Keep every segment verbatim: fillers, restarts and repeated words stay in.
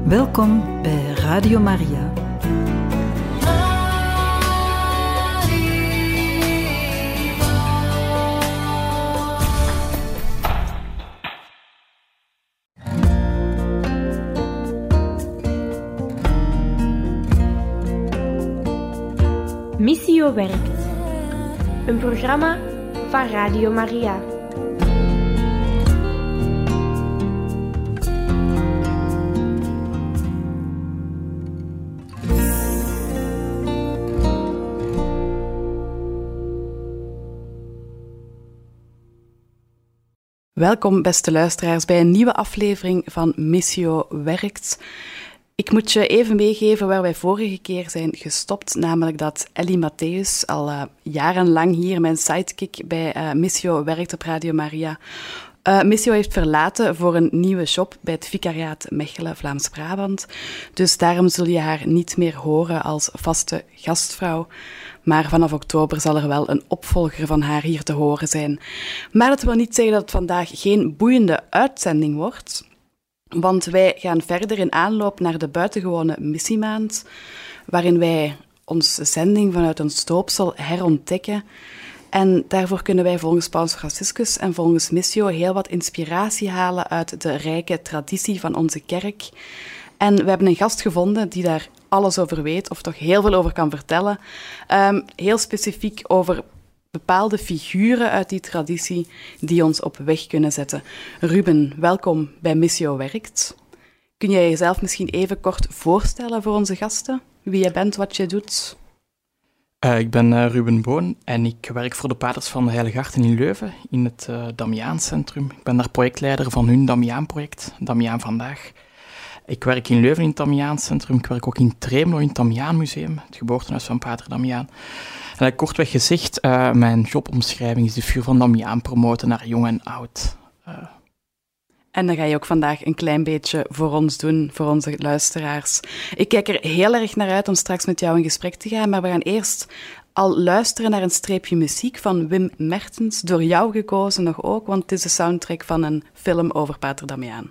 Welkom bij Radio Maria. Missio werkt. Een programma van Radio Maria. Welkom, beste luisteraars, bij een nieuwe aflevering van Missio werkt. Ik moet je even meegeven waar wij vorige keer zijn gestopt, namelijk dat Ellie Mattheus, al uh, jarenlang hier mijn sidekick bij uh, Missio werkt op Radio Maria, uh, Missio heeft verlaten voor een nieuwe job bij het Vicariaat Mechelen, Vlaams-Brabant. Dus daarom zul je haar niet meer horen als vaste gastvrouw. Maar vanaf oktober zal er wel een opvolger van haar hier te horen zijn. Maar dat wil niet zeggen dat het vandaag geen boeiende uitzending wordt. Want wij gaan verder in aanloop naar de buitengewone missiemaand, waarin wij onze zending vanuit ons doopsel herontdekken. En daarvoor kunnen wij volgens Paus Franciscus en volgens Missio heel wat inspiratie halen uit de rijke traditie van onze kerk. En we hebben een gast gevonden die daar alles over weet, of toch heel veel over kan vertellen. Um, heel specifiek over bepaalde figuren uit die traditie die ons op weg kunnen zetten. Ruben, welkom bij Missio werkt. Kun jij jezelf misschien even kort voorstellen voor onze gasten? Wie je bent, wat je doet? Uh, ik ben uh, Ruben Boon en ik werk voor de Paters van de Heilige Harten in Leuven, in het uh, Damiaancentrum. Ik ben daar projectleider van hun Damiaan-project, Damiaan Vandaag. Ik werk in Leuven in het Damiaancentrum. Ik werk ook in Tremelo in het Damiaanmuseum, het geboortehuis van Pater Damiaan. En kortweg gezegd, uh, mijn jobomschrijving is de figuur van Damiaan promoten naar jong en oud. Uh. En dat ga je ook vandaag een klein beetje voor ons doen, voor onze luisteraars. Ik kijk er heel erg naar uit om straks met jou in gesprek te gaan, maar we gaan eerst al luisteren naar een streepje muziek van Wim Mertens, door jou gekozen nog ook, want het is de soundtrack van een film over Pater Damiaan.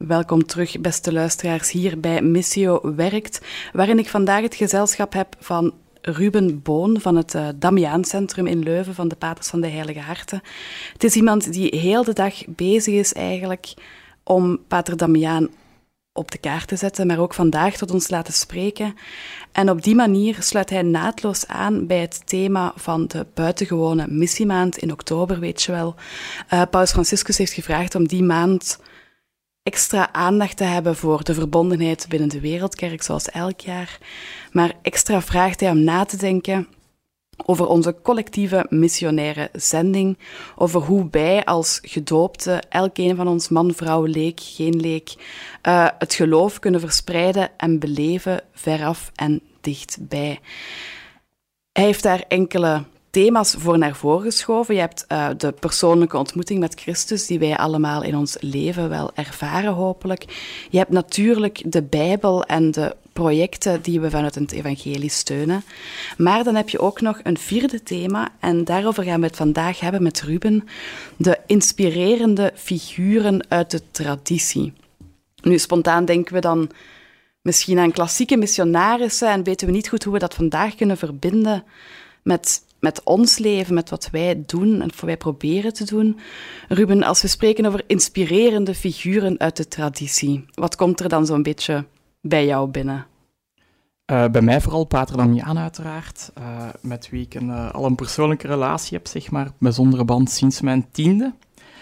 welkom terug, beste luisteraars, hier bij Missio Werkt, waarin ik vandaag het gezelschap heb van Ruben Boon van het uh, Damiaancentrum in Leuven van de Paters van de Heilige Harten. Het is iemand die heel de dag bezig is eigenlijk om Pater Damiaan op de kaart te zetten, maar ook vandaag tot ons laten spreken. En op die manier sluit hij naadloos aan bij het thema van de buitengewone missiemaand in oktober, weet je wel. Uh, Paus Franciscus heeft gevraagd om die maand extra aandacht te hebben voor de verbondenheid binnen de Wereldkerk, zoals elk jaar. Maar extra vraagt hij om na te denken over onze collectieve missionaire zending, over hoe wij als gedoopten, elk een van ons, man, vrouw, leek, geen leek, uh, het geloof kunnen verspreiden en beleven veraf en dichtbij. Hij heeft daar enkele thema's voor naar voren geschoven. Je hebt uh, de persoonlijke ontmoeting met Christus, die wij allemaal in ons leven wel ervaren, hopelijk. Je hebt natuurlijk de Bijbel en de projecten die we vanuit het evangelie steunen. Maar dan heb je ook nog een vierde thema, en daarover gaan we het vandaag hebben met Ruben, de inspirerende figuren uit de traditie. Nu, spontaan denken we dan misschien aan klassieke missionarissen en weten we niet goed hoe we dat vandaag kunnen verbinden met met ons leven, met wat wij doen en wat wij proberen te doen. Ruben, als we spreken over inspirerende figuren uit de traditie, wat komt er dan zo'n beetje bij jou binnen? Uh, bij mij vooral Pater Damiaan uiteraard, uh, met wie ik een, uh, al een persoonlijke relatie heb, zeg maar, bijzondere band sinds mijn tiende.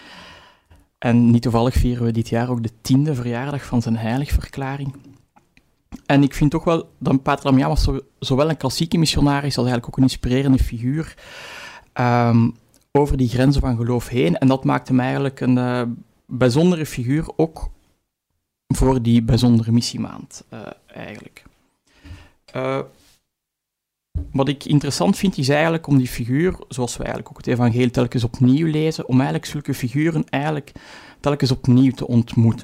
En niet toevallig vieren we dit jaar ook de tiende verjaardag van zijn heiligverklaring. En ik vind toch wel dat Pater Damiaan was zo, zowel een klassieke missionaris als eigenlijk ook een inspirerende figuur um, over die grenzen van geloof heen. En dat maakte hem eigenlijk een uh, bijzondere figuur, ook voor die bijzondere missiemaand uh, eigenlijk. Uh, wat ik interessant vind, is eigenlijk om die figuur, zoals we eigenlijk ook het evangelie telkens opnieuw lezen, om eigenlijk zulke figuren eigenlijk telkens opnieuw te ontmoeten.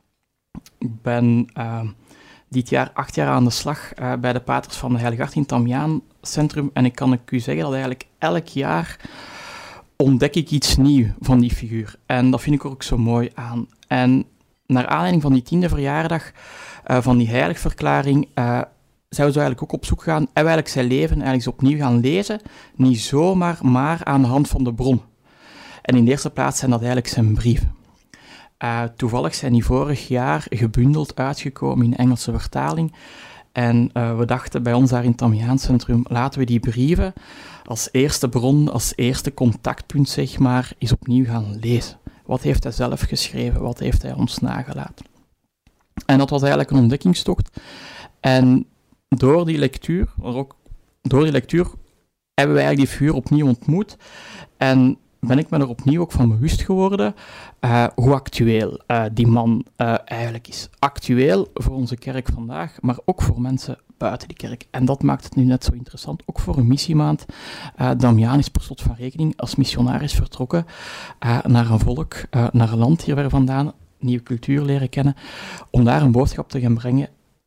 Ik ben Uh, dit jaar acht jaar aan de slag uh, bij de Paters van de Heilige Harten in het Damiaancentrum. En ik kan u zeggen dat eigenlijk elk jaar ontdek ik iets nieuws van die figuur. En dat vind ik er ook zo mooi aan. En naar aanleiding van die tiende verjaardag uh, van die heiligverklaring uh, zijn we zo eigenlijk ook op zoek gaan en we eigenlijk zijn leven eigenlijk eens opnieuw gaan lezen. Niet zomaar, maar aan de hand van de bron. En in de eerste plaats zijn dat eigenlijk zijn brieven. Uh, toevallig zijn die vorig jaar gebundeld uitgekomen in Engelse vertaling. En uh, we dachten bij ons daar in het Damiaancentrum, laten we die brieven als eerste bron, als eerste contactpunt, zeg maar, eens opnieuw gaan lezen. Wat heeft hij zelf geschreven? Wat heeft hij ons nagelaten? En dat was eigenlijk een ontdekkingstocht. En door die lectuur, maar ook door die lectuur hebben we eigenlijk die figuur opnieuw ontmoet. En ben ik me er opnieuw ook van bewust geworden uh, hoe actueel uh, die man uh, eigenlijk is. Actueel voor onze kerk vandaag, maar ook voor mensen buiten die kerk. En dat maakt het nu net zo interessant, ook voor een missiemaand. Uh, Damiaan is per slot van rekening als missionaris vertrokken uh, naar een volk, uh, naar een land hier ver vandaan, nieuwe cultuur leren kennen, om daar een boodschap te gaan brengen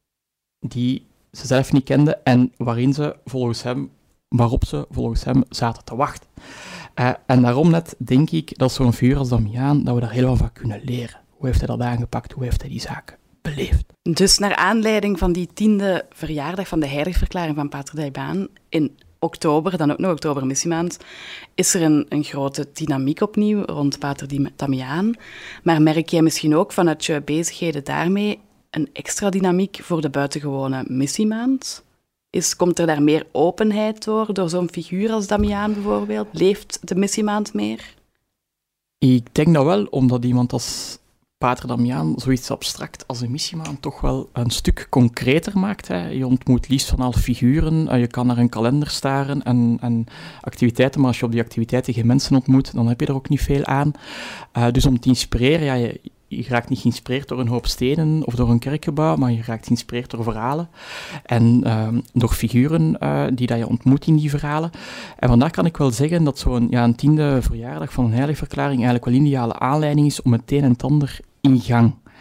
die ze zelf niet kenden en waarin ze volgens hem, waarop ze volgens hem zaten te wachten. Uh, en daarom net denk ik dat zo'n figuur als Damiaan, dat we daar heel veel van kunnen leren. Hoe heeft hij dat aangepakt? Hoe heeft hij die zaken beleefd? Dus naar aanleiding van die tiende verjaardag van de heiligverklaring van Pater Damiaan in oktober, dan ook nog oktober missiemaand, is er een, een grote dynamiek opnieuw rond Pater Damiaan. Maar merk jij misschien ook vanuit je bezigheden daarmee een extra dynamiek voor de buitengewone missiemaand? Is, komt er daar meer openheid door, door zo'n figuur als Damiaan bijvoorbeeld? Leeft de missiemaand meer? Ik denk dat wel, omdat iemand als Pater Damiaan zoiets abstract als een missiemaand toch wel een stuk concreter maakt. Hè. Je ontmoet liefst van al figuren, je kan naar een kalender staren en, en activiteiten, maar als je op die activiteiten geen mensen ontmoet, dan heb je er ook niet veel aan. Uh, dus om te inspireren, ja, je, je raakt niet geïnspireerd door een hoop stenen of door een kerkgebouw, maar je raakt geïnspireerd door verhalen en uh, door figuren uh, die dat je ontmoet in die verhalen. En vandaar kan ik wel zeggen dat zo'n ja, een tiende verjaardag van een heiligverklaring eigenlijk wel een ideale aanleiding is om het een en het ander in gang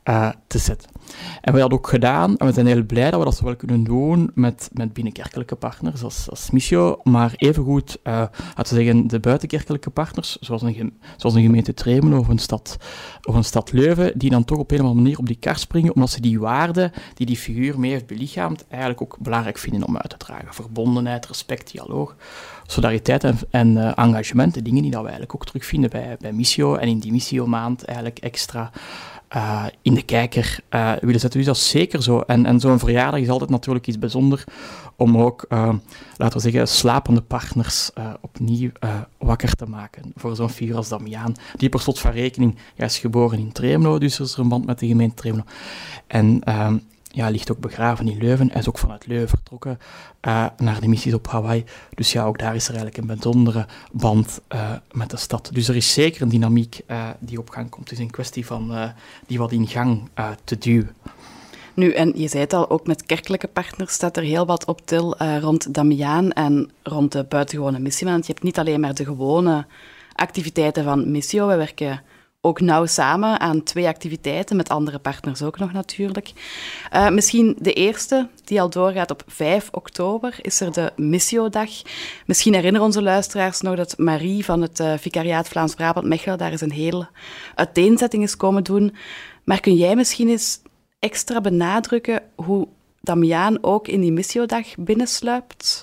uh, te zetten. En we hadden ook gedaan, en we zijn heel blij dat we dat zowel kunnen doen met, met binnenkerkelijke partners als, als Missio, maar evengoed, uh, laten we zeggen, de buitenkerkelijke partners, zoals een, gem- zoals een gemeente Tremelo of een, stad, of een stad Leuven, die dan toch op een of andere manier op die kar springen, omdat ze die waarden die die figuur mee heeft belichaamd, eigenlijk ook belangrijk vinden om uit te dragen. Verbondenheid, respect, dialoog, solidariteit en, en uh, engagement, de dingen die dat we eigenlijk ook terugvinden bij, bij Missio en in die Missio-maand eigenlijk extra Uh, in de kijker uh, willen zetten. Dus dat is zeker zo. En, en zo'n verjaardag is altijd natuurlijk iets bijzonders om ook, uh, laten we zeggen, slapende partners uh, opnieuw uh, wakker te maken. Voor zo'n figuur als Damiaan. Die per slot van rekening, hij is geboren in Tremelo, dus er is er een band met de gemeente Tremelo. En uh, ja, hij ligt ook begraven in Leuven. Hij is ook vanuit Leuven vertrokken uh, naar de missies op Hawaii. Dus ja, ook daar is er eigenlijk een bijzondere band uh, met de stad. Dus er is zeker een dynamiek uh, die op gang komt. Het is een kwestie van uh, die wat in gang uh, te duwen. Nu, en je zei het al, ook met kerkelijke partners staat er heel wat op til uh, rond Damiaan en rond de buitengewone missie. Want je hebt niet alleen maar de gewone activiteiten van Missio. We werken ook nauw samen aan twee activiteiten, met andere partners ook nog natuurlijk. Uh, misschien de eerste, die al doorgaat op vijf oktober, is er de Missio-dag. Misschien herinneren onze luisteraars nog dat Marie van het uh, Vicariaat Vlaams-Brabant-Mechelen daar eens een hele uiteenzetting is komen doen. Maar kun jij misschien eens extra benadrukken hoe Damiaan ook in die Missio-dag binnensluipt?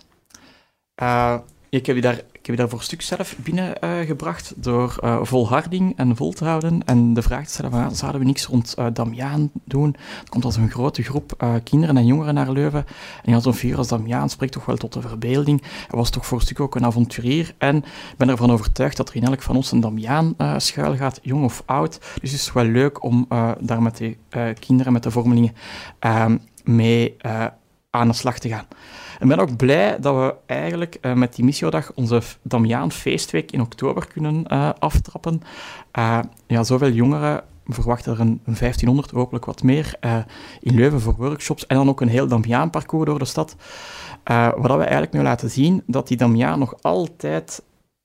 Uh, ik heb je daar... Ik heb je daar voor een stuk zelf binnengebracht uh, door uh, volharding en vol te houden en de vraag te stellen van, zouden we niks rond uh, Damiaan doen? Er komt als een grote groep uh, kinderen en jongeren naar Leuven en als zo'n figuur als Damiaan spreekt toch wel tot de verbeelding. Hij was toch voor een stuk ook een avonturier en ik ben ervan overtuigd dat er in elk van ons een Damiaan uh, schuil gaat, jong of oud. Dus het is wel leuk om uh, daar met de uh, kinderen, met de vormelingen uh, mee uh, aan de slag te gaan. Ik ben ook blij dat we eigenlijk uh, met die Missio-dag onze Damiaan feestweek in oktober kunnen uh, aftrappen. Uh, ja, zoveel jongeren, we verwachten er een, een vijftienhonderd, hopelijk wat meer, uh, in Leuven voor workshops en dan ook een heel Damiaan-parcours door de stad. Uh, wat we eigenlijk nu laten zien, dat die Damiaan nog altijd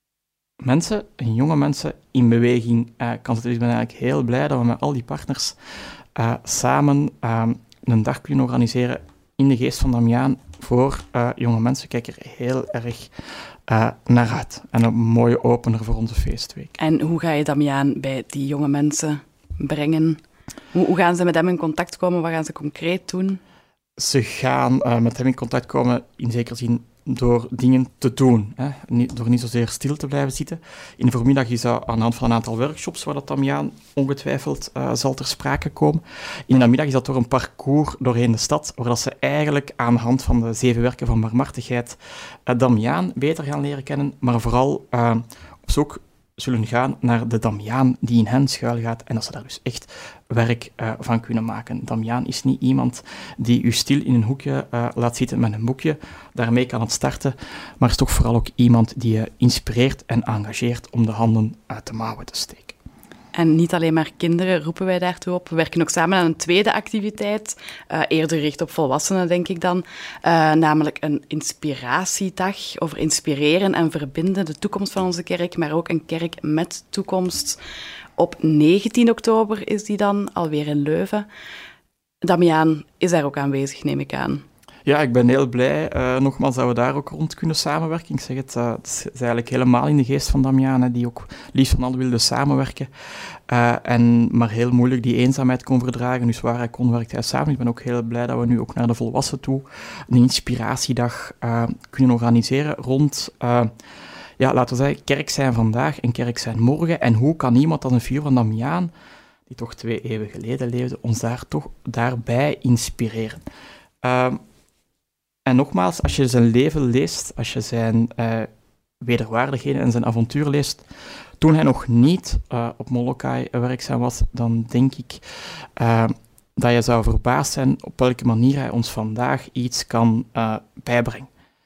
mensen, jonge mensen, in beweging uh, kan zetten. Dus ik ben eigenlijk heel blij dat we met al die partners uh, samen uh, een dag kunnen organiseren in de geest van Damiaan voor uh, jonge mensen. Kijk er heel erg uh, naar uit. En een mooie opener voor onze feestweek. En hoe ga je Damiaan bij die jonge mensen brengen? Hoe, hoe gaan ze met hem in contact komen? Wat gaan ze concreet doen? Ze gaan uh, met hem in contact komen, in zekere zin, door dingen te doen. Hè? Niet, door niet zozeer stil te blijven zitten. In de voormiddag is dat aan de hand van een aantal workshops waar dat Damiaan ongetwijfeld uh, zal ter sprake komen. In de namiddag is dat door een parcours doorheen de stad, waar dat ze eigenlijk aan de hand van de zeven werken van barmhartigheid uh, Damiaan beter gaan leren kennen, maar vooral uh, op zoek zullen gaan naar de Damiaan die in hen schuilgaat en dat ze daar dus echt werk uh, van kunnen maken. Damiaan is niet iemand die u stil in een hoekje uh, laat zitten met een boekje, daarmee kan het starten, maar is toch vooral ook iemand die je inspireert en engageert om de handen uit de mouwen te steken. En niet alleen maar kinderen roepen wij daartoe op. We werken ook samen aan een tweede activiteit, uh, eerder gericht op volwassenen, denk ik dan. Uh, namelijk een inspiratiedag over inspireren en verbinden, de toekomst van onze kerk, maar ook een kerk met toekomst. Op negentien oktober is die dan, alweer in Leuven. Damiaan is daar ook aanwezig, neem ik aan. Ja, ik ben heel blij, uh, nogmaals, dat we daar ook rond kunnen samenwerken. Ik zeg het, uh, het is eigenlijk helemaal in de geest van Damiaan, hè, die ook liefst van al wilde samenwerken. Uh, en maar heel moeilijk die eenzaamheid kon verdragen. Dus waar hij kon, werkte hij samen. Ik ben ook heel blij dat we nu ook naar de volwassenen toe een inspiratiedag uh, kunnen organiseren rond... Uh, ja, laten we zeggen, kerk zijn vandaag en kerk zijn morgen. En hoe kan iemand als een figuur van Damiaan, die toch twee eeuwen geleden leefde, ons daar toch daarbij inspireren? Uh, En nogmaals, als je zijn leven leest, als je zijn uh, wederwaardigheden en zijn avontuur leest, toen hij nog niet uh, op Molokai werkzaam was, dan denk ik uh, dat je zou verbaasd zijn op welke manier hij ons vandaag iets kan uh, bijbrengen.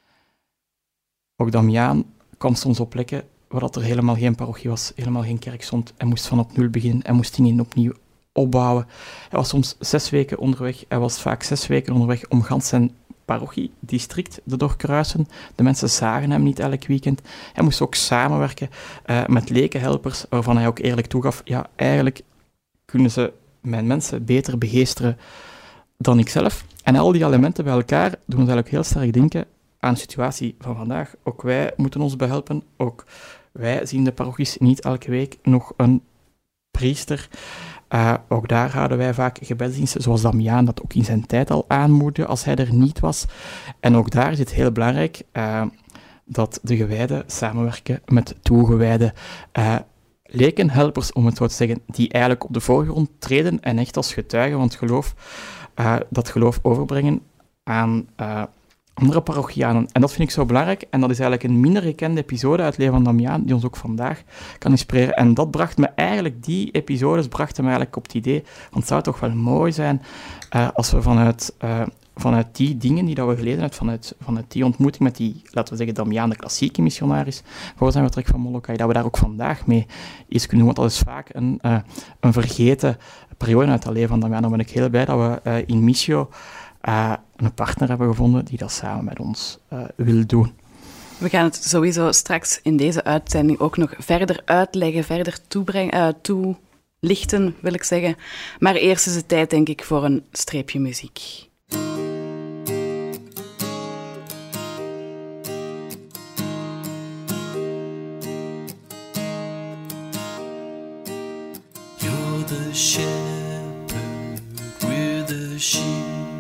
Ook Damiaan kwam soms op plekken waar dat er helemaal geen parochie was, helemaal geen kerk stond. Hij moest van op nul beginnen, hij moest dingen opnieuw opbouwen. Hij was soms zes weken onderweg, hij was vaak zes weken onderweg om gans zijn parochiedistrict te doorkruisen. De mensen zagen hem niet elk weekend. Hij moest ook samenwerken uh, met lekenhelpers, waarvan hij ook eerlijk toegaf, ja, eigenlijk kunnen ze mijn mensen beter begeesteren dan ikzelf. En al die elementen bij elkaar doen ons eigenlijk heel sterk denken aan de situatie van vandaag. Ook wij moeten ons behelpen. Ook wij zien de parochies niet elke week nog een priester. Uh, ook daar houden wij vaak gebedsdiensten, zoals Damiaan dat ook in zijn tijd al aanmoedigde als hij er niet was. En ook daar is het heel belangrijk uh, dat de gewijden samenwerken met toegewijde uh, lekenhelpers, om het zo te zeggen, die eigenlijk op de voorgrond treden en echt als getuigen van het geloof, uh, dat geloof overbrengen aan uh, andere parochianen. En dat vind ik zo belangrijk. En dat is eigenlijk een minder gekende episode uit het leven van Damiaan, die ons ook vandaag kan inspireren. En dat bracht me eigenlijk, die episodes brachten me eigenlijk op het idee, want het zou toch wel mooi zijn uh, als we vanuit, uh, vanuit die dingen die dat we gelezen hebben, vanuit, vanuit die ontmoeting met die, laten we zeggen, Damiaan, de klassieke missionaris, voor zijn vertrek van Molokai, dat we daar ook vandaag mee iets kunnen doen. Want dat is vaak een, uh, een vergeten periode uit het leven van Damiaan. Dan ben ik heel blij dat we uh, in Missio Uh, een partner hebben gevonden die dat samen met ons uh, wil doen. We gaan het sowieso straks in deze uitzending ook nog verder uitleggen, verder toebrengen, uh, toelichten, wil ik zeggen. Maar eerst is het tijd, denk ik, voor een streepje muziek. You're the shepherd, we're the sheep.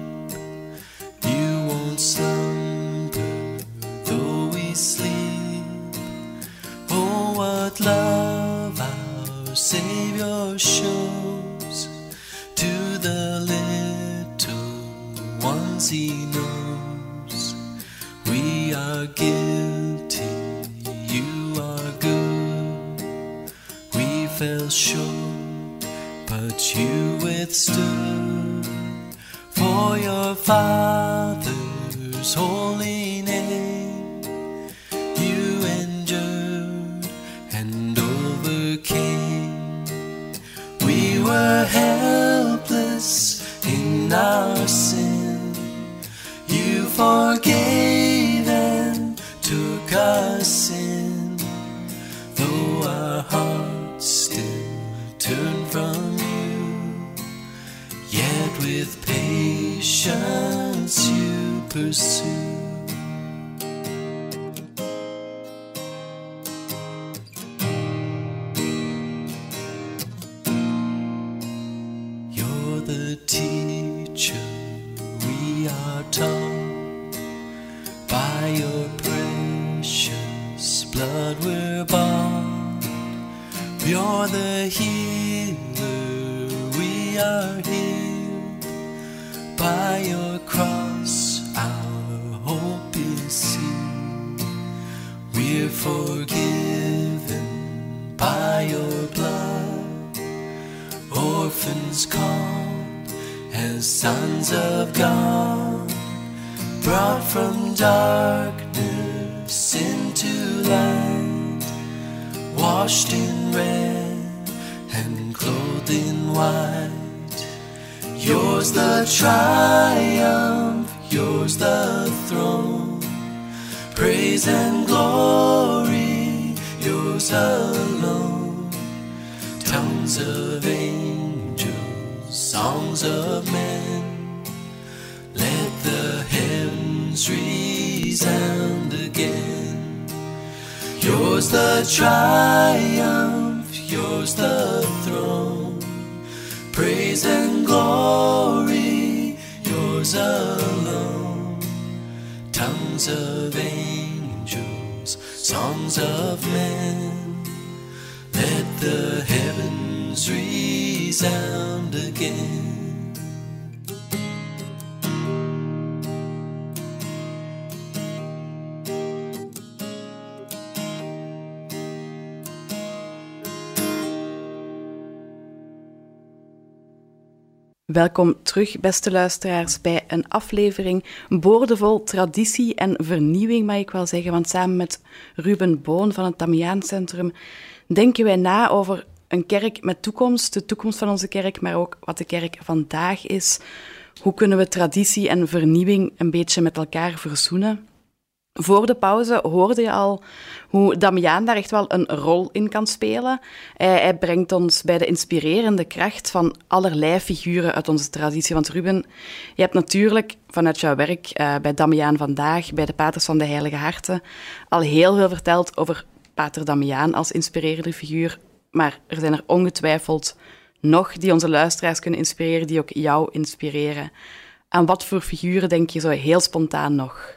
Slumber, though we sleep. Oh, what love our Savior shows to the little ones He knows. We are guilty, you are good. We fell short, but you withstood. For your Father's holy name, you endured and overcame. We were helpless in our sin. You forgave and took us in. Though our hearts still turn from you, yet with patience you pursue. You're the teacher we are taught. By your precious blood we're bought. You're the healer, we are healed. By your cross our hope is seen. We're forgiven by your blood. Orphans called as sons of God, brought from darkness into light, washed in red and clothed in white. Yours the triumph, yours the throne, praise and glory, yours alone. Tongues of angels, songs of men, let the heavens resound again. Yours the triumph, yours the throne, praise and glory, yours alone. Tongues of angels, songs of men, let the heavens resound again. Welkom terug, beste luisteraars, bij een aflevering boordevol traditie en vernieuwing, mag ik wel zeggen. Want samen met Ruben Boon van het Damiaan Centrum denken wij na over een kerk met toekomst, de toekomst van onze kerk, maar ook wat de kerk vandaag is. Hoe kunnen we traditie en vernieuwing een beetje met elkaar verzoenen? Voor de pauze hoorde je al hoe Damiaan daar echt wel een rol in kan spelen. Hij, hij brengt ons bij de inspirerende kracht van allerlei figuren uit onze traditie. Want Ruben, je hebt natuurlijk vanuit jouw werk uh, bij Damiaan Vandaag, bij de Paters van de Heilige Harten, al heel veel verteld over Pater Damiaan als inspirerende figuur. Maar er zijn er ongetwijfeld nog die onze luisteraars kunnen inspireren, die ook jou inspireren. Aan wat voor figuren denk je zo heel spontaan nog?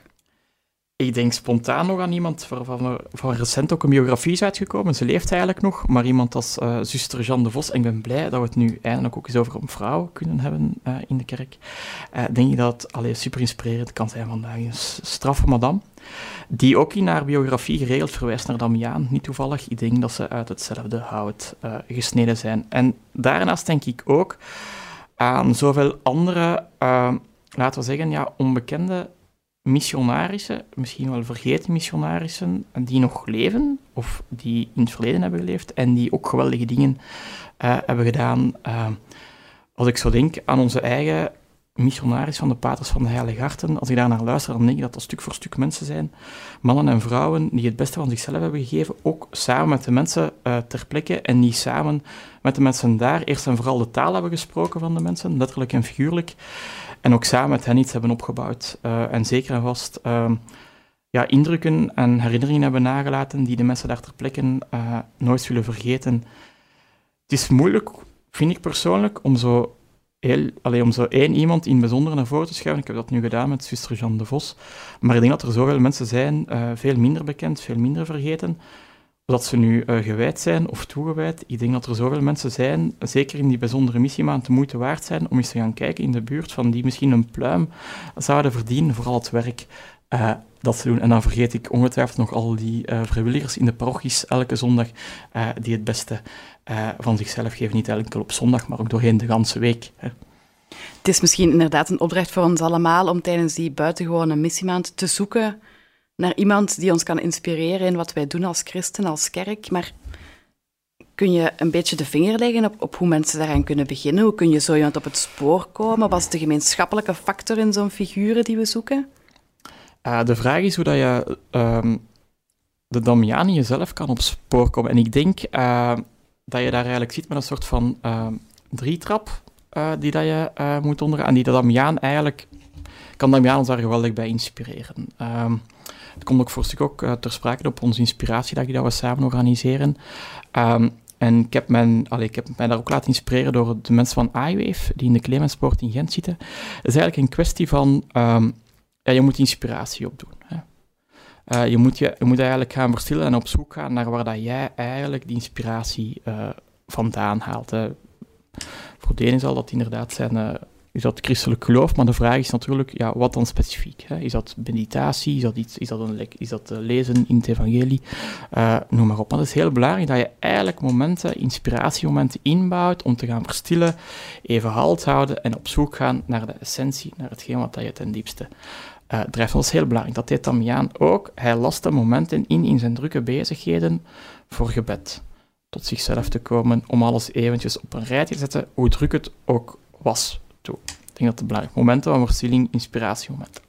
Ik denk spontaan nog aan iemand waarvan er van recent ook een biografie is uitgekomen. Ze leeft eigenlijk nog, maar iemand als uh, zuster Jeanne de Vos. En ik ben blij dat we het nu eindelijk ook eens over een vrouw kunnen hebben uh, in de kerk. Uh, denk ik dat het allee, super inspirerend kan zijn vandaag. Een straffe madame, die ook in haar biografie geregeld verwijst naar Damiaan. Niet toevallig, ik denk dat ze uit hetzelfde hout uh, gesneden zijn. En daarnaast denk ik ook aan zoveel andere, uh, laten we zeggen, ja, onbekende missionarissen, misschien wel vergeten missionarissen, die nog leven, of die in het verleden hebben geleefd, en die ook geweldige dingen uh, hebben gedaan. Uh, als ik zo denk aan onze eigen missionaris van de Paters van de Heilige Harten, als ik daar naar luister, dan denk ik dat dat stuk voor stuk mensen zijn, mannen en vrouwen, die het beste van zichzelf hebben gegeven, ook samen met de mensen uh, ter plekke, en die samen met de mensen daar eerst en vooral de taal hebben gesproken van de mensen, letterlijk en figuurlijk, en ook samen met hen iets hebben opgebouwd. Uh, en zeker en vast uh, ja, indrukken en herinneringen hebben nagelaten die de mensen daar ter plekke uh, nooit zullen vergeten. Het is moeilijk, vind ik persoonlijk, om zo, heel, allee, om zo één iemand in het bijzonder naar voren te schuiven. Ik heb dat nu gedaan met zuster Jeanne de Vos. Maar ik denk dat er zoveel mensen zijn, uh, veel minder bekend, veel minder vergeten. Dat ze nu uh, gewijd zijn of toegewijd. Ik denk dat er zoveel mensen zijn, zeker in die bijzondere missiemaand, de moeite waard zijn om eens te gaan kijken in de buurt van die misschien een pluim zouden verdienen voor al het werk uh, dat ze doen. En dan vergeet ik ongetwijfeld nog al die uh, vrijwilligers in de parochies elke zondag uh, die het beste uh, van zichzelf geven. Niet enkel op zondag, maar ook doorheen de ganse week. Hè. Het is misschien inderdaad een opdracht voor ons allemaal om tijdens die buitengewone missiemaand te zoeken naar iemand die ons kan inspireren in wat wij doen als christen, als kerk. Maar kun je een beetje de vinger leggen op, op hoe mensen daaraan kunnen beginnen? Hoe kun je zo iemand op het spoor komen? Wat is de gemeenschappelijke factor in zo'n figuren die we zoeken? Uh, de vraag is hoe dat je uh, de Damiaan in jezelf kan op spoor komen. En ik denk uh, dat je daar eigenlijk zit met een soort van uh, drietrap uh, die dat je uh, moet ondergaan. En die de Damiaan eigenlijk, kan Damiaan ons daar geweldig bij inspireren. Uh, Het komt ook voor een stuk ook uh, ter sprake op onze inspiratiedag die dat we samen organiseren. Um, en ik heb, mijn, allee, ik heb mij daar ook laten inspireren door de mensen van iWave, die in de Clemenspoort in Gent zitten. Het is eigenlijk een kwestie van, um, ja, je moet inspiratie opdoen. Hè. Uh, je, moet je, je moet eigenlijk gaan verstillen en op zoek gaan naar waar dat jij eigenlijk die inspiratie uh, vandaan haalt. Hè. Voor de ene zal dat inderdaad zijn... Uh, Is dat christelijk geloof? Maar de vraag is natuurlijk, ja, wat dan specifiek? Hè? Is dat meditatie? Is dat, iets, is dat, een, is dat lezen in het evangelie? Uh, noem maar op. Maar het is heel belangrijk dat je eigenlijk momenten, inspiratiemomenten inbouwt om te gaan verstillen, even halt houden en op zoek gaan naar de essentie, naar hetgeen wat je ten diepste uh, drijft. Dat is heel belangrijk. Dat deed Damiaan ook. Hij laste momenten in in zijn drukke bezigheden voor gebed. Tot zichzelf te komen, om alles eventjes op een rijtje te zetten, hoe druk het ook was. Toe. Ik denk dat het belangrijk momenten van verstilling, inspiratiemomenten.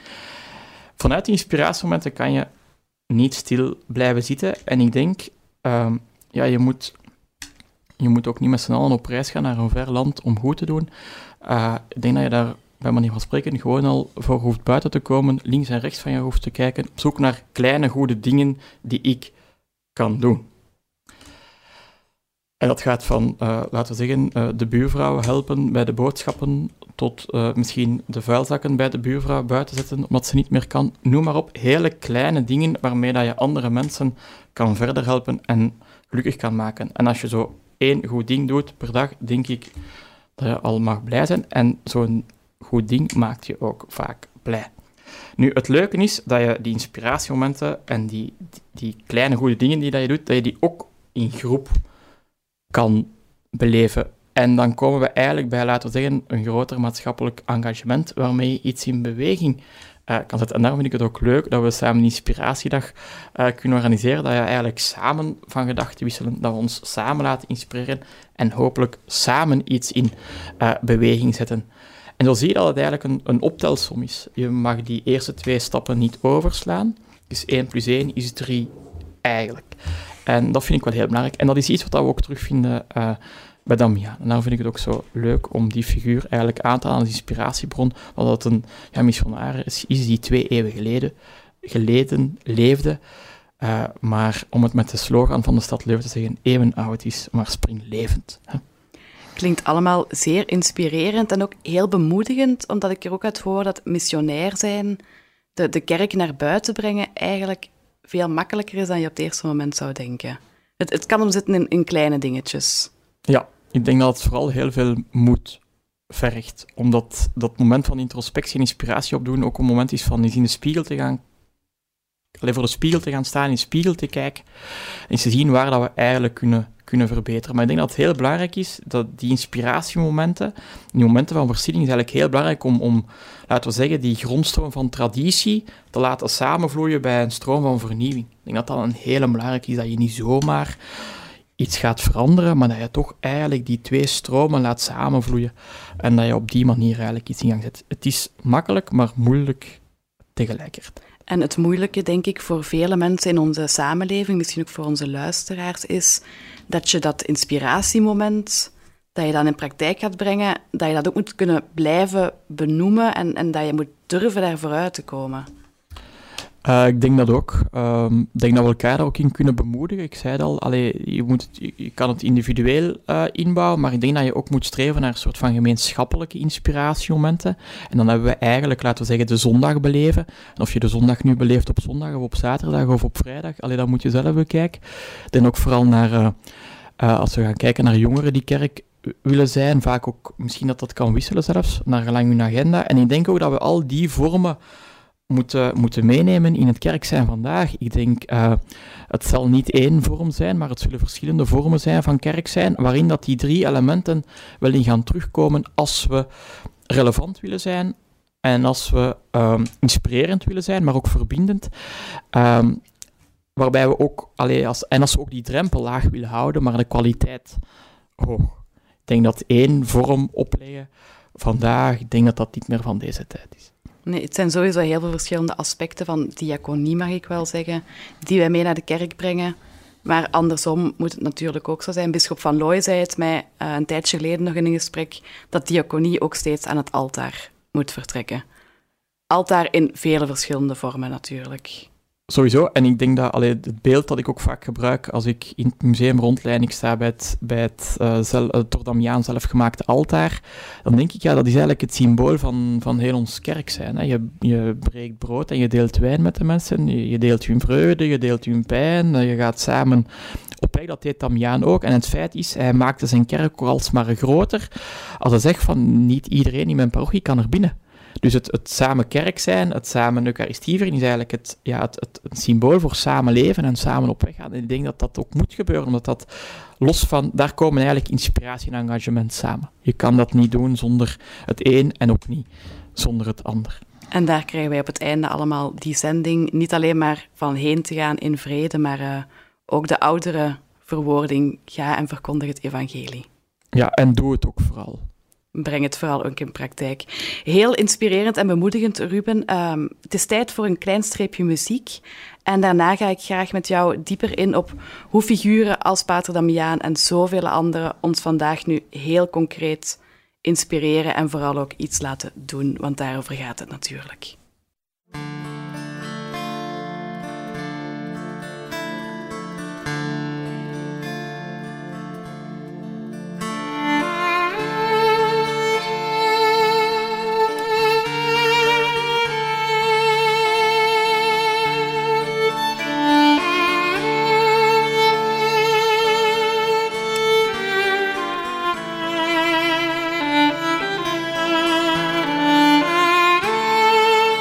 Vanuit die inspiratiemomenten kan je niet stil blijven zitten. En ik denk, um, ja, je moet, je moet ook niet met z'n allen op reis gaan naar een ver land om goed te doen. Uh, ik denk dat je daar, bij manier van spreken, gewoon al voor hoeft buiten te komen, links en rechts van je hoeft te kijken, op zoek naar kleine goede dingen die ik kan doen. En dat gaat van, uh, laten we zeggen, uh, de buurvrouw helpen bij de boodschappen, tot uh, misschien de vuilzakken bij de buurvrouw buiten zetten, omdat ze niet meer kan. Noem maar op, hele kleine dingen waarmee dat je andere mensen kan verder helpen en gelukkig kan maken. En als je zo één goed ding doet per dag, denk ik dat je al mag blij zijn. En zo'n goed ding maakt je ook vaak blij. Nu, het leuke is dat je die inspiratiemomenten en die, die, die kleine goede dingen die dat je doet, dat je die ook in groep kan beleven. En dan komen we eigenlijk bij, laten we zeggen, een groter maatschappelijk engagement waarmee je iets in beweging uh, kan zetten. En daarom vind ik het ook leuk dat we samen een inspiratiedag uh, kunnen organiseren, dat je eigenlijk samen van gedachten wisselen, dat we ons samen laten inspireren en hopelijk samen iets in uh, beweging zetten. En zo zie je dat het eigenlijk een, een optelsom is. Je mag die eerste twee stappen niet overslaan. Dus één plus één is drie eigenlijk. En dat vind ik wel heel belangrijk. En dat is iets wat we ook terugvinden uh, bij Damiaan. En daarom vind ik het ook zo leuk om die figuur eigenlijk aan te halen als inspiratiebron, omdat het een ja, missionaris is, is die twee eeuwen geleden, geleden leefde. Uh, maar om het met de slogan van de stad Leuven te zeggen, eeuwen oud is, maar springlevend. Hè? Klinkt allemaal zeer inspirerend en ook heel bemoedigend, omdat ik er ook uit hoor dat missionair zijn, de, de kerk naar buiten brengen, eigenlijk veel makkelijker is dan je op het eerste moment zou denken. Het, het kan hem zitten in, in kleine dingetjes. Ja, ik denk dat het vooral heel veel moed vergt. Omdat dat moment van introspectie en inspiratie opdoen ook een moment is van eens in de spiegel te gaan, alleen voor de spiegel te gaan staan, in de spiegel te kijken en te zien waar dat we eigenlijk kunnen, kunnen verbeteren. Maar ik denk dat het heel belangrijk is dat die inspiratiemomenten, die momenten van verziening, is eigenlijk heel belangrijk om, om, laten we zeggen, die grondstroom van traditie te laten samenvloeien bij een stroom van vernieuwing. Ik denk dat dat een hele belangrijk is, dat je niet zomaar iets gaat veranderen, maar dat je toch eigenlijk die twee stromen laat samenvloeien en dat je op die manier eigenlijk iets in gang zet. Het is makkelijk, maar moeilijk tegelijkertijd. En het moeilijke, denk ik, voor vele mensen in onze samenleving, misschien ook voor onze luisteraars, is dat je dat inspiratiemoment, dat je dat in praktijk gaat brengen, dat je dat ook moet kunnen blijven benoemen en, en dat je moet durven daar vooruit te komen. Uh, ik denk dat ook. Uh, ik denk dat we elkaar daar ook in kunnen bemoedigen. Ik zei het al, allee, je, moet het, je, je kan het individueel uh, inbouwen, maar ik denk dat je ook moet streven naar een soort van gemeenschappelijke inspiratiemomenten. En dan hebben we eigenlijk, laten we zeggen, de zondag beleven. En of je de zondag nu beleeft op zondag of op zaterdag of op vrijdag, allee, dat moet je zelf bekijken. Ik denk ook vooral naar, uh, uh, als we gaan kijken naar jongeren die kerk willen zijn, vaak ook, misschien dat dat kan wisselen zelfs, naar gelang hun agenda. En ik denk ook dat we al die vormen Moeten, moeten meenemen in het kerk zijn vandaag. Ik denk, uh, het zal niet één vorm zijn, maar het zullen verschillende vormen zijn van kerk zijn, waarin dat die drie elementen wel in gaan terugkomen als we relevant willen zijn en als we um, inspirerend willen zijn, maar ook verbindend. Um, waarbij we ook, allee, als, en als we ook die drempel laag willen houden, maar de kwaliteit hoog. Ik denk dat één vorm opleggen vandaag, ik denk dat dat niet meer van deze tijd is. Nee, het zijn sowieso heel veel verschillende aspecten van diaconie, mag ik wel zeggen, die wij mee naar de kerk brengen. Maar andersom moet het natuurlijk ook zo zijn. Bisschop van Looy zei het mij uh, een tijdje geleden nog in een gesprek, dat diaconie ook steeds aan het altaar moet vertrekken. Altaar in vele verschillende vormen natuurlijk. Sowieso, en ik denk dat allee, het beeld dat ik ook vaak gebruik als ik in het museum rondleid, ik sta bij het, bij het, uh, zel, het door Damiaan zelf gemaakte altaar, dan denk ik, ja, dat is eigenlijk het symbool van, van heel ons kerk zijn. Hè. Je, je breekt brood en je deelt wijn met de mensen, je, je deelt hun vreugde, je deelt hun pijn, je gaat samen op weg, dat deed Damiaan ook. En het feit is, hij maakte zijn kerk ook alsmaar groter, als hij zegt van, niet iedereen in mijn parochie kan er binnen. Dus het, het samen kerk zijn, het samen Eucharistie vieren, is eigenlijk het, ja, het, het, het symbool voor samen leven en samen op weg gaan. En ik denk dat dat ook moet gebeuren, omdat dat los van, daar komen eigenlijk inspiratie en engagement samen. Je kan dat niet doen zonder het een en ook niet zonder het ander. En daar krijgen wij op het einde allemaal die zending, niet alleen maar van heen te gaan in vrede, maar uh, ook de oudere verwoording, ga en verkondig het evangelie. Ja, en doe het ook vooral. Breng het vooral ook in praktijk. Heel inspirerend en bemoedigend, Ruben. Um, het is tijd voor een klein streepje muziek. En daarna ga ik graag met jou dieper in op hoe figuren als Pater Damiaan en zoveel anderen ons vandaag nu heel concreet inspireren en vooral ook iets laten doen, want daarover gaat het natuurlijk. Thank you.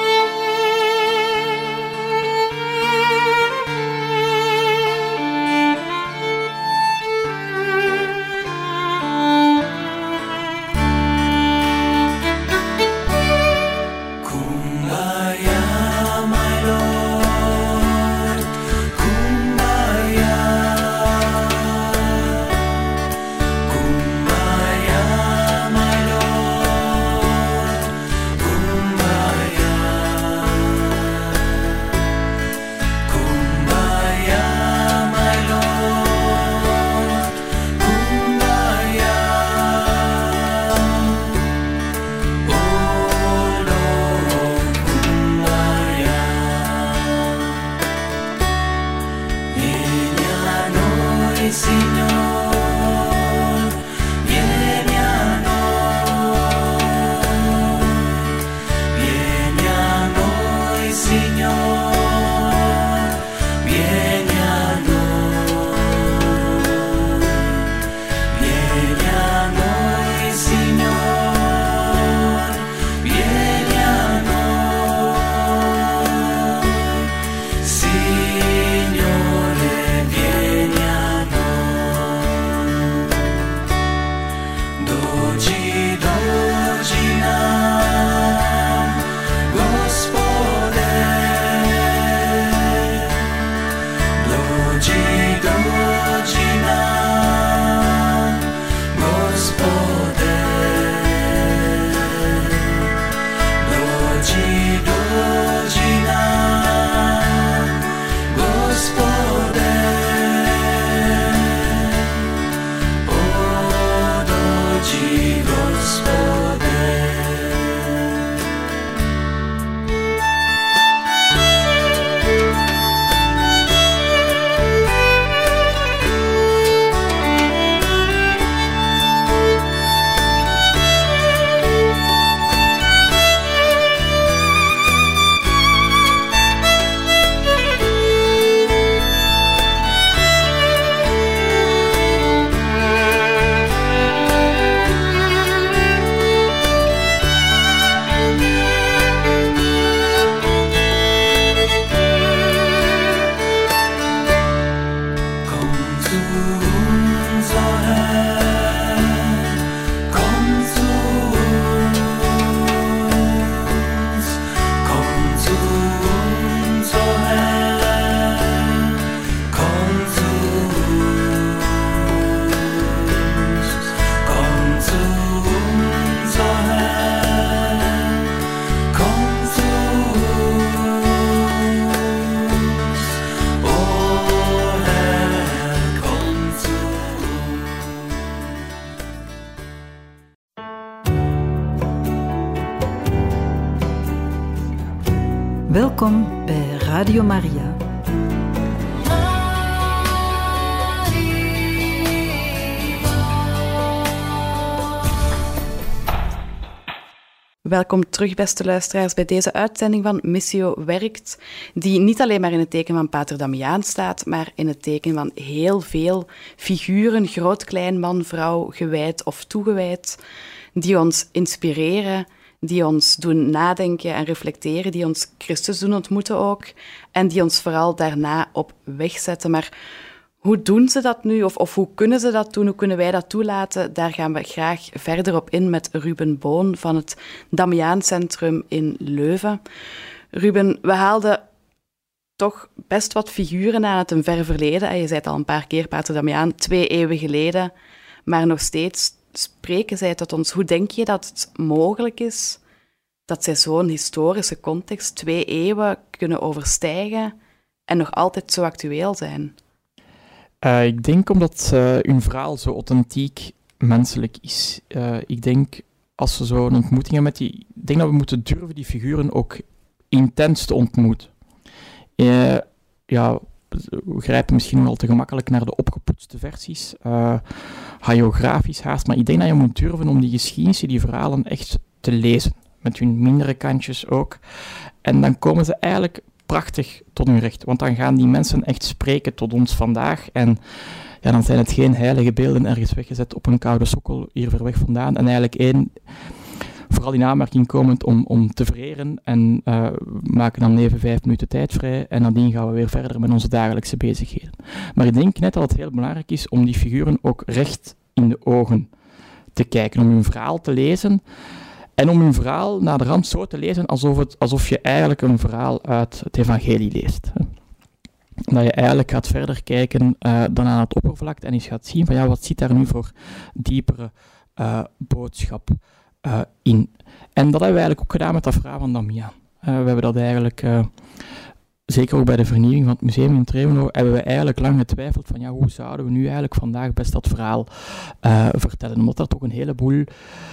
Welkom bij Radio Maria. Welkom terug, beste luisteraars, bij deze uitzending van Missio Werkt, die niet alleen maar in het teken van Pater Damiaan staat, maar in het teken van heel veel figuren, groot, klein, man, vrouw, gewijd of toegewijd, die ons inspireren, die ons doen nadenken en reflecteren, die ons Christus doen ontmoeten ook, en die ons vooral daarna op weg zetten. Maar hoe doen ze dat nu, of, of hoe kunnen ze dat doen, hoe kunnen wij dat toelaten? Daar gaan we graag verder op in met Ruben Boon van het Damiaancentrum in Leuven. Ruben, we haalden toch best wat figuren aan uit een ver verleden. Je zei het al een paar keer, Pater Damiaan, twee eeuwen geleden, maar nog steeds spreken zij tot ons. Hoe denk je dat het mogelijk is dat zij zo'n historische context twee eeuwen kunnen overstijgen en nog altijd zo actueel zijn? Uh, ik denk omdat uh, hun verhaal zo authentiek menselijk is. Uh, ik denk, als we zo'n ontmoetingen met die... Ik denk dat we moeten durven die figuren ook intens te ontmoeten. Uh, ja, we grijpen misschien wel te gemakkelijk naar de opgepoetste versies, uh, hagiografisch haast, maar ik denk dat je moet durven om die geschiedenissen, die verhalen echt te lezen. Met hun mindere kantjes ook. En dan komen ze eigenlijk prachtig tot hun recht, want dan gaan die mensen echt spreken tot ons vandaag en ja, dan zijn het geen heilige beelden ergens weggezet op een koude sokkel hier ver weg vandaan en eigenlijk één, vooral in aanmerking komend om, om te vereren en uh, we maken dan even vijf minuten tijd vrij en nadien gaan we weer verder met onze dagelijkse bezigheden. Maar ik denk net dat het heel belangrijk is om die figuren ook recht in de ogen te kijken, om hun verhaal te lezen. En om hun verhaal naderhand zo te lezen alsof, het, alsof je eigenlijk een verhaal uit het evangelie leest. Dat je eigenlijk gaat verder kijken uh, dan aan het oppervlak en eens gaat zien van ja, wat zit daar nu voor diepere uh, boodschap uh, in. En dat hebben we eigenlijk ook gedaan met dat verhaal van Damiaan. Uh, we hebben dat eigenlijk, uh, zeker ook bij de vernieuwing van het museum in Tremelo, hebben we eigenlijk lang getwijfeld van ja, hoe zouden we nu eigenlijk vandaag best dat verhaal uh, vertellen. Omdat er toch een heleboel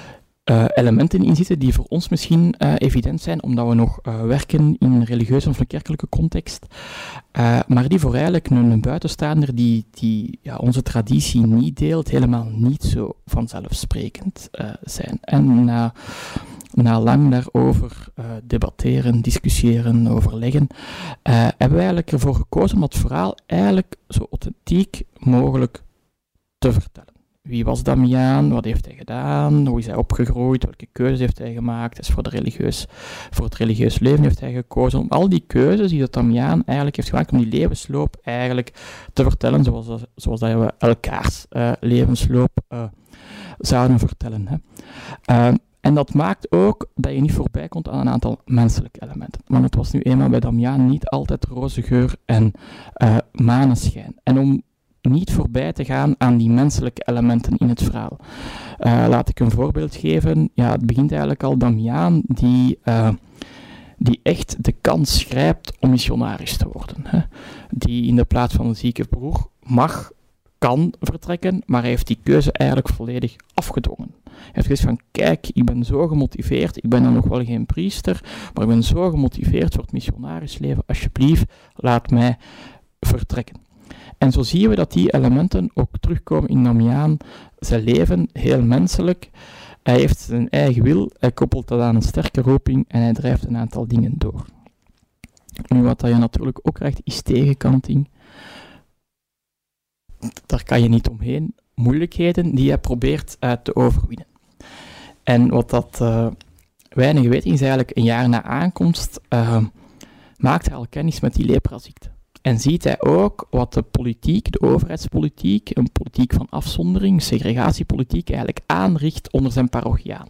uh, elementen in zitten die voor ons misschien uh, evident zijn, omdat we nog uh, werken in een religieuze of een kerkelijke context, uh, maar die voor eigenlijk een, een buitenstaander die, die ja, onze traditie niet deelt, helemaal niet zo vanzelfsprekend uh, zijn. En na, na lang daarover uh, debatteren, discussiëren, overleggen, uh, hebben we eigenlijk ervoor gekozen om het verhaal eigenlijk zo authentiek mogelijk te vertellen. Wie was Damiaan? Wat heeft hij gedaan? Hoe is hij opgegroeid? Welke keuzes heeft hij gemaakt? Dus voor, de religieus, voor het religieus leven heeft hij gekozen om al die keuzes die dat Damiaan eigenlijk heeft gemaakt, om die levensloop eigenlijk te vertellen, zoals, zoals dat we elkaars uh, levensloop uh, zouden vertellen. Hè. Uh, en dat maakt ook dat je niet voorbij komt aan een aantal menselijke elementen. Want het was nu eenmaal bij Damiaan niet altijd roze geur en uh, maneschijn. En om niet voorbij te gaan aan die menselijke elementen in het verhaal. Uh, laat ik een voorbeeld geven. Ja, het begint eigenlijk al Damiaan, die, uh, die echt de kans grijpt om missionaris te worden. Hè. Die in de plaats van een zieke broer mag, kan vertrekken, maar hij heeft die keuze eigenlijk volledig afgedwongen. Hij heeft gezegd van, kijk, ik ben zo gemotiveerd, ik ben dan nog wel geen priester, maar ik ben zo gemotiveerd voor het missionarisleven, alsjeblieft, laat mij vertrekken. En zo zien we dat die elementen ook terugkomen in Damiaan, zijn leven, heel menselijk. Hij heeft zijn eigen wil, hij koppelt dat aan een sterke roeping en hij drijft een aantal dingen door. Nu, wat je natuurlijk ook krijgt, is tegenkanting. Daar kan je niet omheen. Moeilijkheden die hij probeert uh, te overwinnen. En wat dat uh, weinig weten is eigenlijk, een jaar na aankomst uh, maakt hij al kennis met die lepraziekte. En ziet hij ook wat de politiek, de overheidspolitiek, een politiek van afzondering, segregatiepolitiek, eigenlijk aanricht onder zijn parochiaan.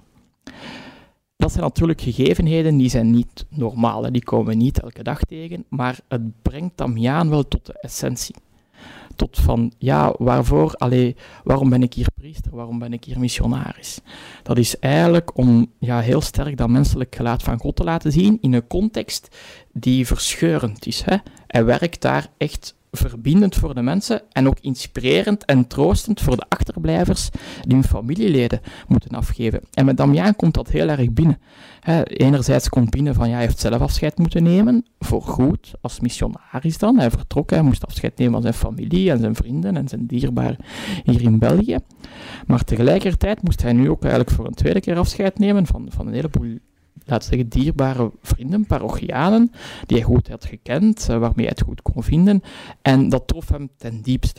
Dat zijn natuurlijk gegevenheden die zijn niet normaal, hè. Die komen we niet elke dag tegen, maar het brengt Damiaan wel tot de essentie. Tot van, ja, waarvoor, allee, waarom ben ik hier priester, waarom ben ik hier missionaris? Dat is eigenlijk om ja, heel sterk dat menselijk gelaat van God te laten zien in een context die verscheurend is. Hè? Hij werkt daar echt verbindend voor de mensen en ook inspirerend en troostend voor de achterblijvers die hun familieleden moeten afgeven. En met Damiaan komt dat heel erg binnen. He, enerzijds komt binnen van, ja, hij heeft zelf afscheid moeten nemen, voor goed, als missionaris dan. Hij vertrok, hij moest afscheid nemen van zijn familie en zijn vrienden en zijn dierbaren hier in België. Maar tegelijkertijd moest hij nu ook eigenlijk voor een tweede keer afscheid nemen van, van een heleboel, laten we zeggen, dierbare vrienden, parochianen, die hij goed had gekend, waarmee hij het goed kon vinden. En dat trof hem ten diepste.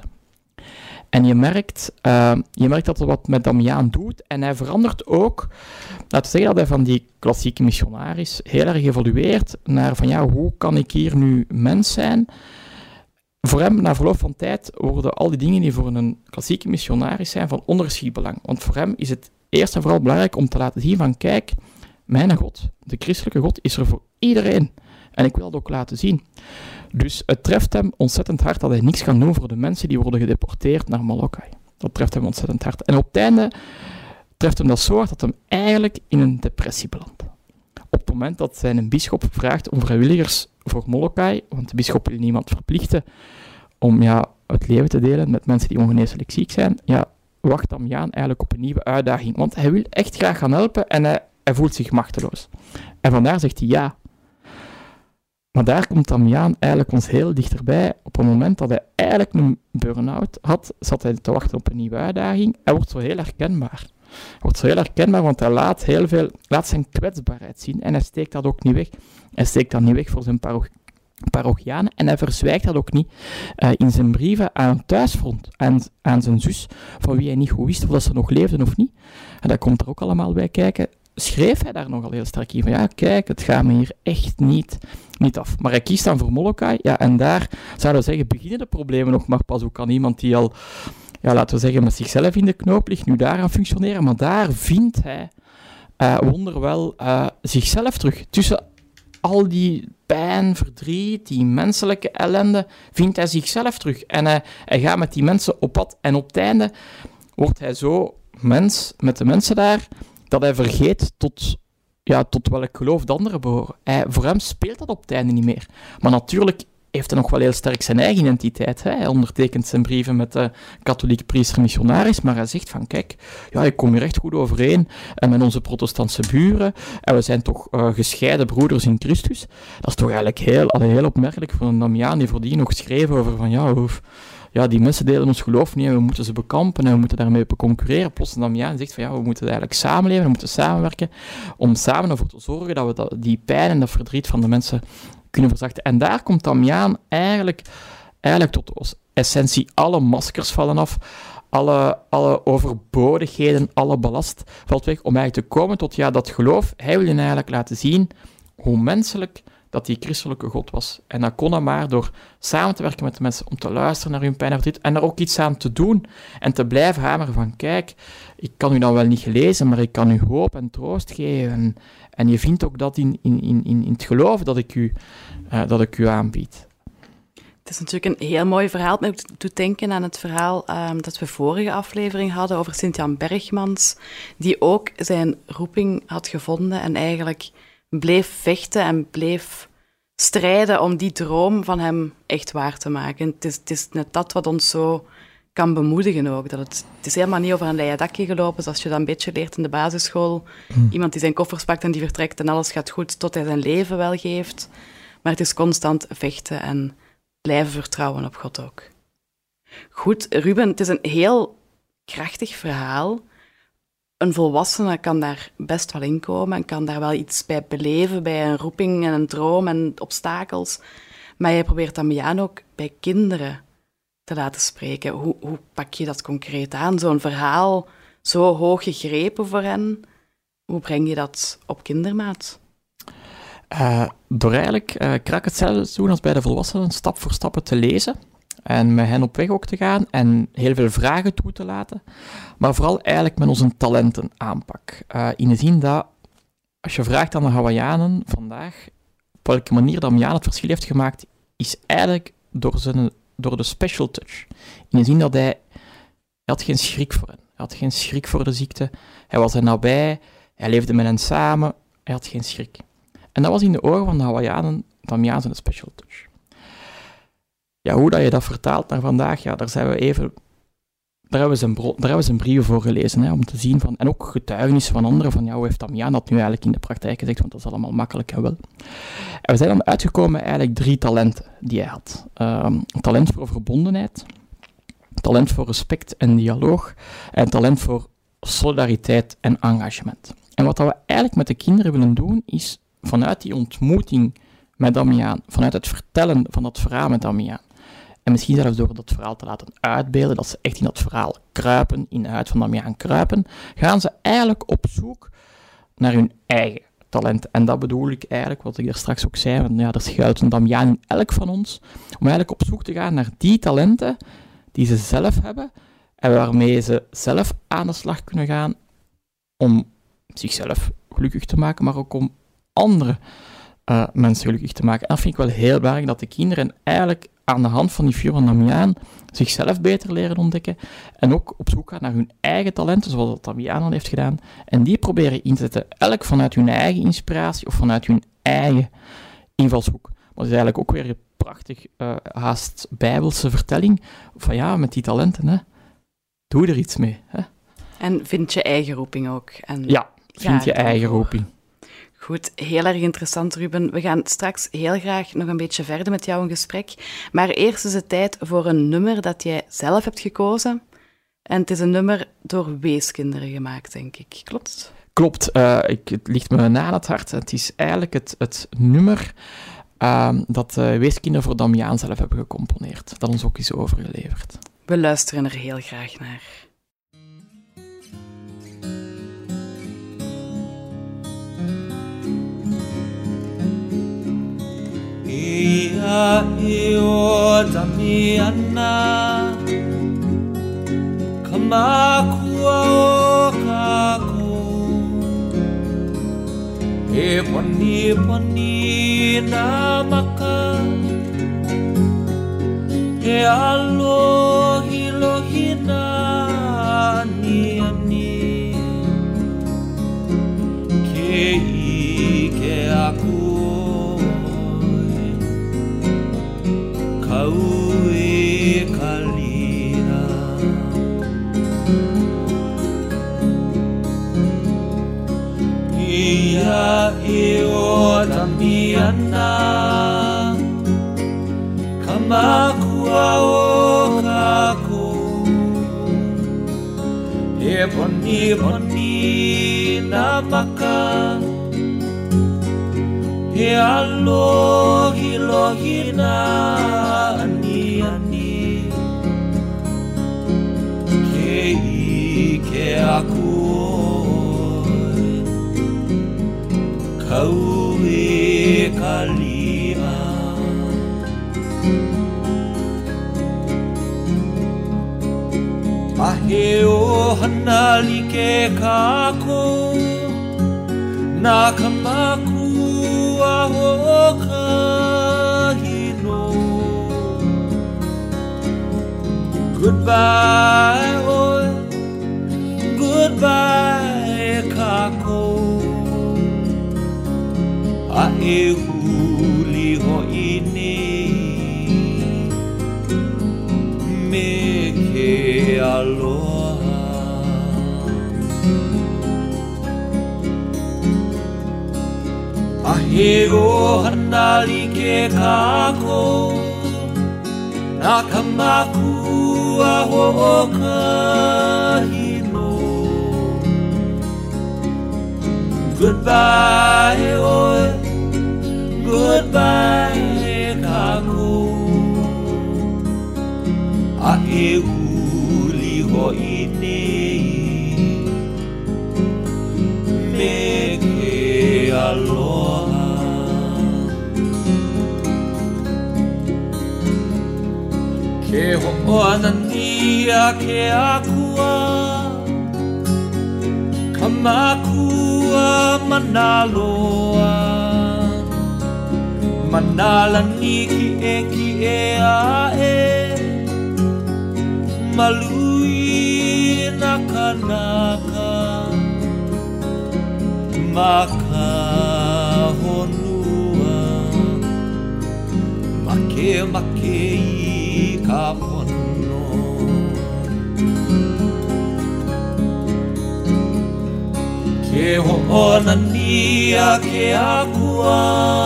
En je merkt, uh, je merkt dat er wat met Damiaan doet. En hij verandert ook, laten we zeggen dat hij van die klassieke missionaris heel erg evolueert naar van ja, hoe kan ik hier nu mens zijn? Voor hem, na verloop van tijd, worden al die dingen die voor een klassieke missionaris zijn van ondergeschikt belang. Want voor hem is het eerst en vooral belangrijk om te laten zien van kijk, mijn God, de christelijke God, is er voor iedereen. En ik wil dat ook laten zien. Dus het treft hem ontzettend hard dat hij niks kan doen voor de mensen die worden gedeporteerd naar Molokai. Dat treft hem ontzettend hard. En op het einde treft hem dat zo hard dat hem eigenlijk in een depressie belandt. Op het moment dat zijn bischop vraagt om vrijwilligers voor Molokai, want de bischop wil niemand verplichten om ja, het leven te delen met mensen die ongeneeslijk ziek zijn, ja, wacht Damiaan eigenlijk op een nieuwe uitdaging. Want hij wil echt graag gaan helpen en hij, hij voelt zich machteloos. En vandaar zegt hij ja. Maar daar komt Damiaan eigenlijk ons heel dichterbij. Op het moment dat hij eigenlijk een burn-out had, zat hij te wachten op een nieuwe uitdaging. Hij wordt zo heel herkenbaar. Hij wordt zo heel herkenbaar, want hij laat, heel veel, laat zijn kwetsbaarheid zien. En hij steekt dat ook niet weg. Hij steekt dat niet weg voor zijn paroch- parochianen. En hij verzwijgt dat ook niet uh, in zijn brieven aan het thuisfront, aan, aan zijn zus, van wie hij niet goed wist of dat ze nog leefden of niet. En dat komt er ook allemaal bij kijken. Schreef hij daar nogal heel sterk in van ja, kijk, het gaat me hier echt niet, niet af. Maar hij kiest dan voor Molokai, ja, en daar zouden we zeggen, beginnen de problemen nog maar pas. Hoe kan iemand die al, ja, laten we zeggen, met zichzelf in de knoop ligt, nu daar aan functioneren? Maar daar vindt hij, uh, wonderwel, uh, zichzelf terug. Tussen al die pijn, verdriet, die menselijke ellende, vindt hij zichzelf terug. En hij, hij gaat met die mensen op pad. En op het einde wordt hij zo mens met de mensen daar, dat hij vergeet tot, ja, tot welk geloof de anderen behoren. Hij, voor hem speelt dat op het einde niet meer. Maar natuurlijk heeft hij nog wel heel sterk zijn eigen identiteit. Hè? Hij ondertekent zijn brieven met de katholieke priester-missionaris, maar hij zegt van, kijk, ja, ik kom hier echt goed overeen en met onze protestantse buren, en we zijn toch uh, gescheiden broeders in Christus. Dat is toch eigenlijk heel, allee, heel opmerkelijk voor een Damiaan die voordien nog schreef over van, ja, hoe, ja, die mensen delen ons geloof niet en we moeten ze bekampen en we moeten daarmee concurreren. Plots een Damiaan zegt van, ja, we moeten eigenlijk samenleven, we moeten samenwerken om samen ervoor te zorgen dat we dat, die pijn en dat verdriet van de mensen kunnen verzachten. En daar komt Damiaan eigenlijk, eigenlijk tot de essentie. Alle maskers vallen af, alle, alle overbodigheden, alle ballast valt weg, om eigenlijk te komen tot ja, dat geloof. Hij wil je eigenlijk laten zien hoe menselijk dat die christelijke God was. En dat kon hij maar door samen te werken met de mensen, om te luisteren naar hun pijn en verdriet, en daar ook iets aan te doen, en te blijven hameren van, kijk, ik kan u dan wel niet gelezen, maar ik kan u hoop en troost geven, en, en je vindt ook dat in, in, in, in het geloof dat ik u, uh, dat ik u aanbied. Het is natuurlijk een heel mooi verhaal. Het doet denken aan het verhaal um, dat we vorige aflevering hadden over Sint-Jan Bergmans, die ook zijn roeping had gevonden en eigenlijk bleef vechten en bleef strijden om die droom van hem echt waar te maken. Het is, het is net dat wat ons zo kan bemoedigen ook. Dat het, het is helemaal niet over een leien dakje gelopen, zoals je dat een beetje leert in de basisschool. Hm. Iemand die zijn koffers pakt en die vertrekt en alles gaat goed tot hij zijn leven wel geeft. Maar het is constant vechten en blijven vertrouwen op God ook. Goed, Ruben, het is een heel krachtig verhaal. Een volwassene kan daar best wel in komen en kan daar wel iets bij beleven, bij een roeping en een droom en obstakels. Maar je probeert Damiaan ook bij kinderen te laten spreken. Hoe, hoe pak je dat concreet aan? Zo'n verhaal zo hoog gegrepen voor hen, hoe breng je dat op kindermaat? Uh, door eigenlijk uh, krak hetzelfde doen als bij de volwassenen, stap voor stap te lezen. En met hen op weg ook te gaan en heel veel vragen toe te laten. Maar vooral eigenlijk met onze talentenaanpak. Uh, in de zin dat, als je vraagt aan de Hawaiianen vandaag, op welke manier Damiaan het verschil heeft gemaakt, is eigenlijk door, zijn, door de special touch. In de zin dat hij, hij had geen schrik voor hen. Hij had geen schrik voor de ziekte. Hij was er nabij. Hij leefde met hen samen. Hij had geen schrik. En dat was in de ogen van de Hawaiianen Damiaan zijn special touch. Ja, hoe dat je dat vertaalt naar vandaag, ja, daar zijn we even... Daar hebben we zijn, bro- daar hebben we zijn brieven voor gelezen, hè, om te zien van... En ook getuigenissen van anderen, van ja, hoe heeft Damiaan dat nu eigenlijk in de praktijk gezegd, want dat is allemaal makkelijk en wel. En we zijn dan uitgekomen eigenlijk drie talenten die hij had. Um, talent voor verbondenheid, talent voor respect en dialoog, en talent voor solidariteit en engagement. En wat we eigenlijk met de kinderen willen doen, is vanuit die ontmoeting met Damiaan, vanuit het vertellen van dat verhaal met Damiaan, en misschien zelfs door dat verhaal te laten uitbeelden, dat ze echt in dat verhaal kruipen, in de huid van Damiaan kruipen, gaan ze eigenlijk op zoek naar hun eigen talent. En dat bedoel ik eigenlijk, wat ik daar straks ook zei, want ja, er schuilt een Damiaan in elk van ons, om eigenlijk op zoek te gaan naar die talenten die ze zelf hebben, en waarmee ze zelf aan de slag kunnen gaan om zichzelf gelukkig te maken, maar ook om andere uh, mensen gelukkig te maken. En dat vind ik wel heel belangrijk, dat de kinderen eigenlijk aan de hand van die figuur van Damiaan zichzelf beter leren ontdekken en ook op zoek gaan naar hun eigen talenten, zoals dat Damiaan al heeft gedaan, en die proberen in te zetten, elk vanuit hun eigen inspiratie of vanuit hun eigen invalshoek. Maar het is eigenlijk ook weer een prachtig, uh, haast bijbelse vertelling van ja, met die talenten, hè, doe er iets mee. Hè. En vind je eigen roeping ook. En ja, vind je eigen roeping. Goed, heel erg interessant, Ruben. We gaan straks heel graag nog een beetje verder met jou in gesprek. Maar eerst is het tijd voor een nummer dat jij zelf hebt gekozen. En het is een nummer door weeskinderen gemaakt, denk ik. Klopt? Klopt. Uh, ik, het ligt me na aan het hart. Het is eigenlijk het, het nummer uh, dat uh, weeskinderen voor Damiaan zelf hebben gecomponeerd. Dat ons ook is overgeleverd. We luisteren er heel graag naar. Ia io Damiana Kamakua o kako E poni poni na maka E alohi lohi na ani ani Ke ike aku kalira Ia e o tamiana Kamakua o kako E poni poni na maka E alohi lohi na ani ani Ke i ke aku oi Kau e kalia Ahe o hanali ke kako Na kamaku a kahino Goodbye, oi, goodbye, kako A e huli ho inei Me ke aloha Ahe o hanali ke kako Na kamaku a ho kahino Goodbye, oi, goodbye, kako A e huli ho inei Me ke aloha Ke ho'oana nia ke akua Kamakua manaloa Manala ni ki e ki e a e Malui na kanaka Maka honua Make make i ka pono Ke ho'ona nia ke akua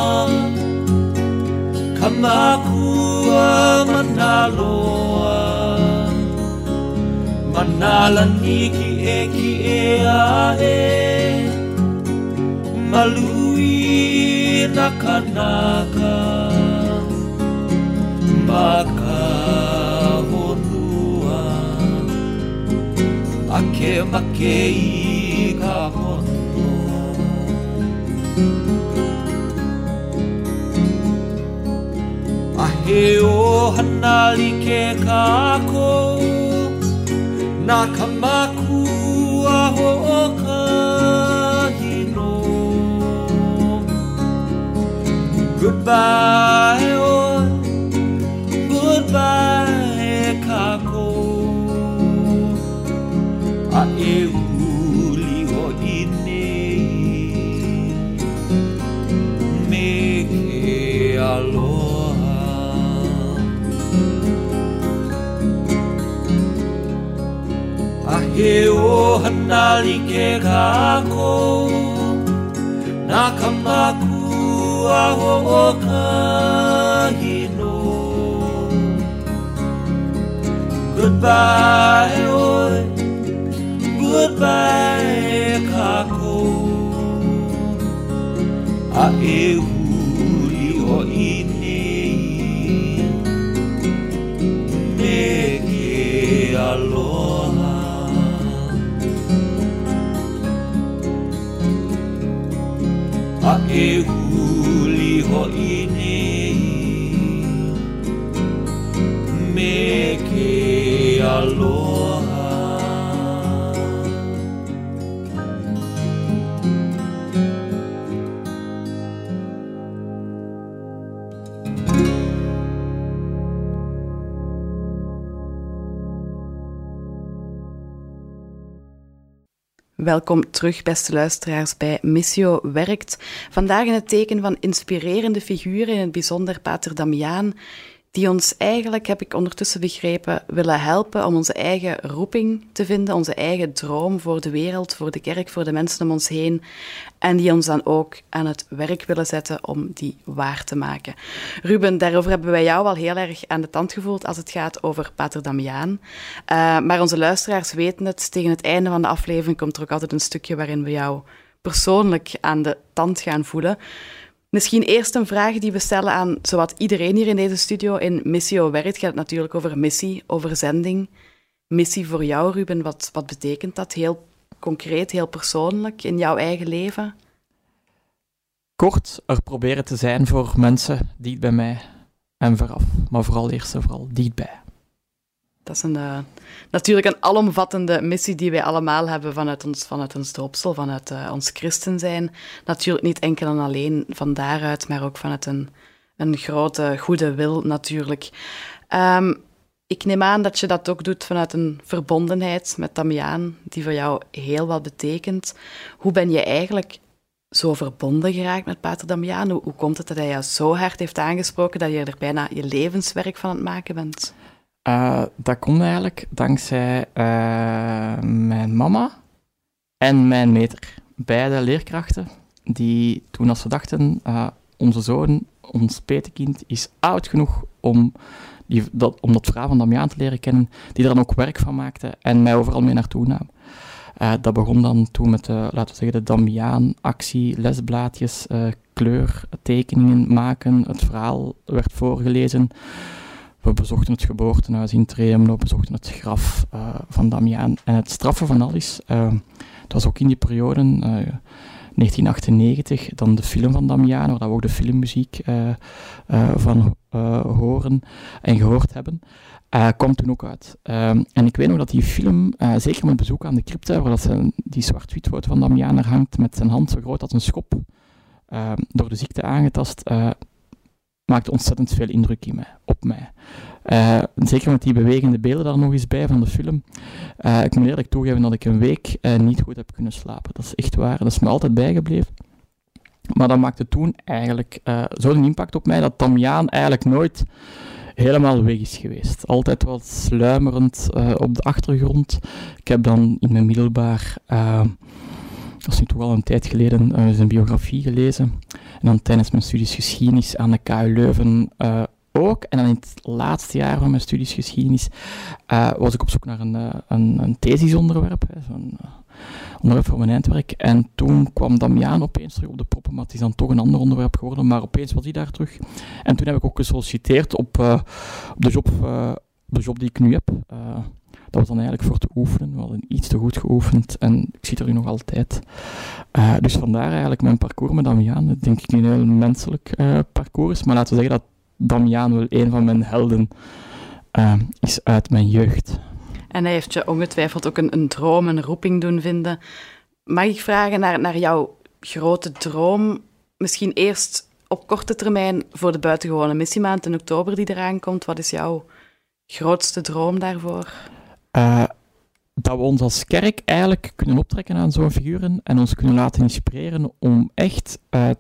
Kamakua manaloa Manala ni ki e ki e a e Malui na kanaka Maka honua Ake make i ka pono Ahe o hanali ke kako Na kamaku a ho kahino Goodbye, oi, goodbye, kako A e uli ho inei Me ke aloha Ahe o hanali ke kako Na kamaku a ho kahino Goodbye, oi, goodbye, kako A e huli ho inei Me ke aloha A e huli ho inei Me ke aloha Welkom terug, beste luisteraars, bij Missio Werkt. Vandaag in het teken van inspirerende figuren, in het bijzonder Pater Damiaan, die ons eigenlijk, heb ik ondertussen begrepen, willen helpen om onze eigen roeping te vinden, onze eigen droom voor de wereld, voor de kerk, voor de mensen om ons heen. En die ons dan ook aan het werk willen zetten om die waar te maken. Ruben, daarover hebben wij jou al heel erg aan de tand gevoeld als het gaat over Pater Damiaan. Uh, maar onze luisteraars weten het, tegen het einde van de aflevering komt er ook altijd een stukje waarin we jou persoonlijk aan de tand gaan voelen. Misschien eerst een vraag die we stellen aan zowat iedereen hier in deze studio. In Missio Werkt gaat het natuurlijk over missie, over zending. Missie voor jou, Ruben, wat, wat betekent dat? Heel concreet, heel persoonlijk in jouw eigen leven? Kort, er proberen te zijn voor mensen dicht bij mij en vooraf. Maar vooral eerst en vooral dichtbij. Dat is een, uh, natuurlijk een alomvattende missie die wij allemaal hebben vanuit ons, vanuit ons doopsel, vanuit uh, ons christen zijn. Natuurlijk niet enkel en alleen van daaruit, maar ook vanuit een, een grote goede wil natuurlijk. Um, ik neem aan dat je dat ook doet vanuit een verbondenheid met Damiaan, die voor jou heel wat betekent. Hoe ben je eigenlijk zo verbonden geraakt met Pater Damiaan? Hoe, hoe komt het dat hij jou zo hard heeft aangesproken dat je er bijna je levenswerk van aan het maken bent? Uh, dat komt eigenlijk dankzij uh, mijn mama en mijn meter. Beide leerkrachten, die toen als ze dachten, uh, onze zoon, ons petekind, is oud genoeg om, die, dat, om dat verhaal van Damiaan te leren kennen, die er dan ook werk van maakte en mij overal mee naartoe nam. Uh, dat begon dan toen met, de, laten we zeggen, de Damiaan-actie, lesblaadjes, uh, kleurtekeningen maken, het verhaal werd voorgelezen. We bezochten het geboortehuis in Tremelo, we bezochten het graf uh, van Damiaan. En het straffe van alles, uh, het was ook in die periode, uh, negentien achtennegentig, dan de film van Damiaan, waar we ook de filmmuziek uh, uh, van uh, horen en gehoord hebben, uh, kwam toen ook uit. Uh, en ik weet nog dat die film, uh, zeker met bezoek aan de crypta, waar dat ze, die zwart-wit foto van Damiaan er hangt, met zijn hand zo groot als een schop, uh, door de ziekte aangetast, uh, maakte ontzettend veel indruk in mij, op mij. Uh, zeker met die bewegende beelden daar nog eens bij van de film. Uh, ik moet eerlijk toegeven dat ik een week uh, niet goed heb kunnen slapen. Dat is echt waar. Dat is me altijd bijgebleven. Maar dat maakte toen eigenlijk uh, zo'n impact op mij dat Damiaan eigenlijk nooit helemaal weg is geweest. Altijd wat sluimerend uh, op de achtergrond. Ik heb dan in mijn middelbaar... Uh, dat is nu toch al een tijd geleden, uh, zijn biografie gelezen. En dan tijdens mijn studies geschiedenis aan de K U Leuven uh, ook. En dan in het laatste jaar van mijn studies geschiedenis uh, was ik op zoek naar een, uh, een, een thesisonderwerp, hè, zo'n uh, onderwerp voor mijn eindwerk. En toen kwam Damiaan opeens terug op de proppen, maar het is dan toch een ander onderwerp geworden. Maar opeens was hij daar terug. En toen heb ik ook gesolliciteerd op, uh, op, de, job, uh, de job die ik nu heb. Uh, Dat was dan eigenlijk voor te oefenen. We hadden iets te goed geoefend en ik zit er nu nog altijd. Uh, dus vandaar eigenlijk mijn parcours met Damiaan. Dat denk ik een heel menselijk uh, parcours is. Maar laten we zeggen dat Damiaan wel een van mijn helden uh, is uit mijn jeugd. En hij heeft je ongetwijfeld ook een, een droom, een roeping doen vinden. Mag ik vragen naar, naar jouw grote droom? Misschien eerst op korte termijn voor de buitengewone missiemaand in oktober die eraan komt. Wat is jouw grootste droom daarvoor? Uh, dat we ons als kerk eigenlijk kunnen optrekken aan zo'n figuren en ons kunnen laten inspireren om echt uh,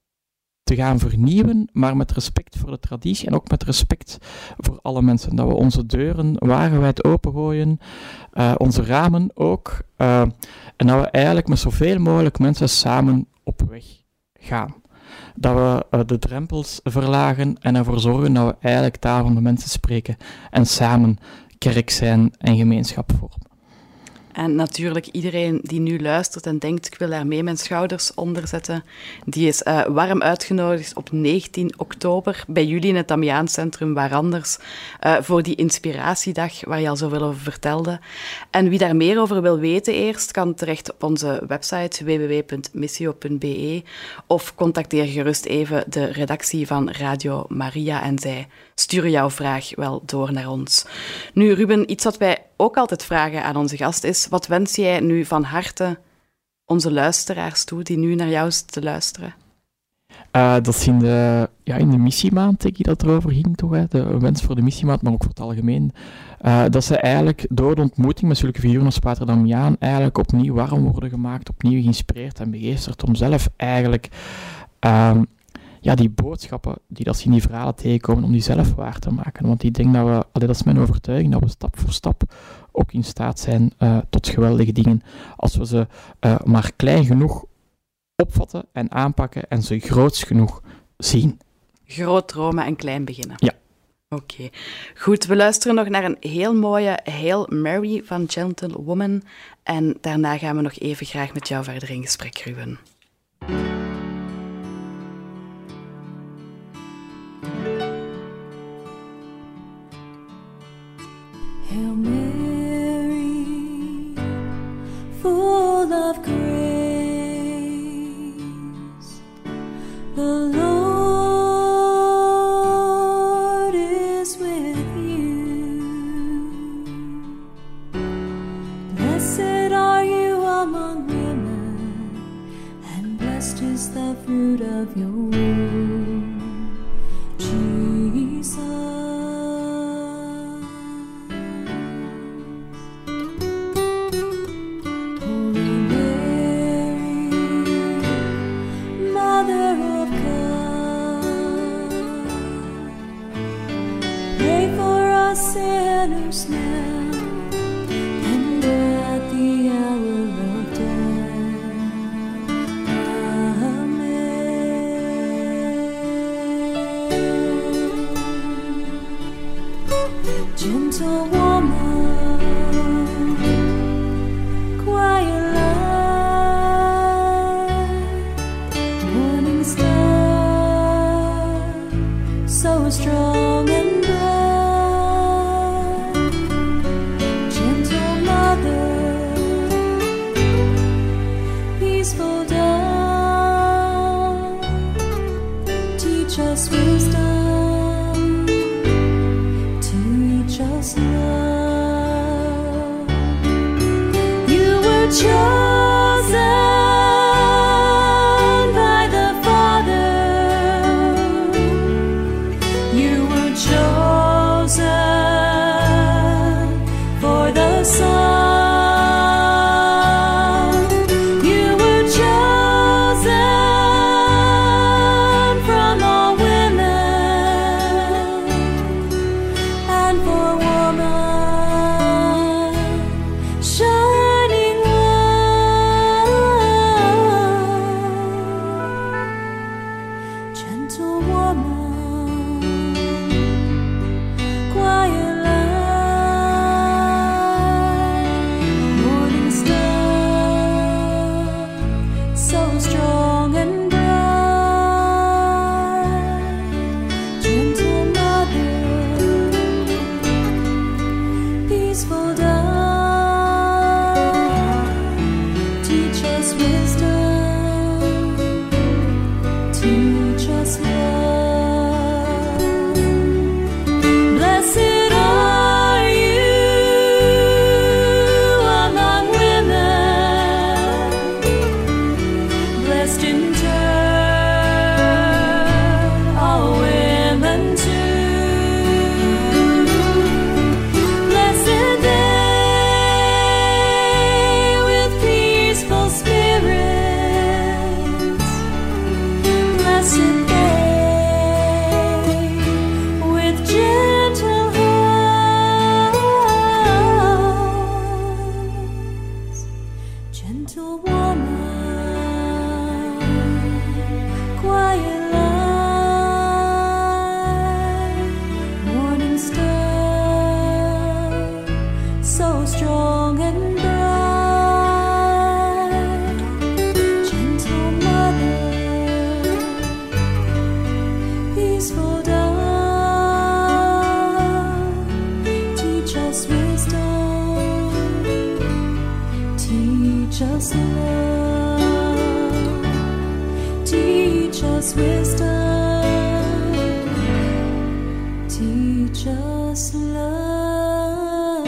te gaan vernieuwen, maar met respect voor de traditie en ook met respect voor alle mensen. Dat we onze deuren wagenwijd opengooien, uh, onze ramen ook, uh, en dat we eigenlijk met zoveel mogelijk mensen samen op weg gaan. Dat we uh, de drempels verlagen en ervoor zorgen dat we eigenlijk taal van de mensen spreken en samen kerk zijn en gemeenschap vormen. En natuurlijk, iedereen die nu luistert en denkt, ik wil daar mee mijn schouders onder zetten, die is uh, warm uitgenodigd op negentien oktober bij jullie in het Damiaancentrum, waar anders, uh, voor die inspiratiedag waar je al zoveel over vertelde. En wie daar meer over wil weten eerst, kan terecht op onze website w w w punt missio punt b e of contacteer gerust even de redactie van Radio Maria en zij sturen jouw vraag wel door naar ons. Nu, Ruben, iets wat wij ook altijd vragen aan onze gast is, wat wens jij nu van harte onze luisteraars toe, die nu naar jou zitten te luisteren? Uh, dat is in de, ja, in de missiemaand, denk ik, dat erover ging, toch? Hè? De wens voor de missiemaand, maar ook voor het algemeen. Uh, dat ze eigenlijk door de ontmoeting met zulke figuren als Pater Damiaan eigenlijk opnieuw warm worden gemaakt, opnieuw geïnspireerd en begeesterd om zelf eigenlijk uh, ja, die boodschappen die dat ze in die verhalen tegenkomen, om die zelf waar te maken. Want ik denk dat we, allee, dat is mijn overtuiging, dat we stap voor stap ook in staat zijn uh, tot geweldige dingen. Als we ze uh, maar klein genoeg opvatten en aanpakken en ze groots genoeg zien. Groot dromen en klein beginnen. Ja. Oké. Okay. Goed, we luisteren nog naar een heel mooie Hail Mary van Gentlewoman. En daarna gaan we nog even graag met jou verder in gesprek, Ruben. Hail Mary, full of grace, the Lord is with you. Blessed are you among women, and blessed is the fruit of your womb, Jesus. Sinners now and at the hour of death. Amen. Gentle woman, quiet light, morning star, so strong and chosen by the Father. You were chosen for the Son. You were chosen from all women, and for woman, shining gentle woman, quiet light, morning star, so strong and bright, gentle mother, peaceful dove, teach us wisdom, teach us love. Blessed are you among women, blessed in turn all women too. Blessed they with peaceful spirits, blessed gentle woman, quiet light, morning star, so strong and bright, gentle mother, peaceful dove, teach us wisdom, teach us love, teach us wisdom, teach us love.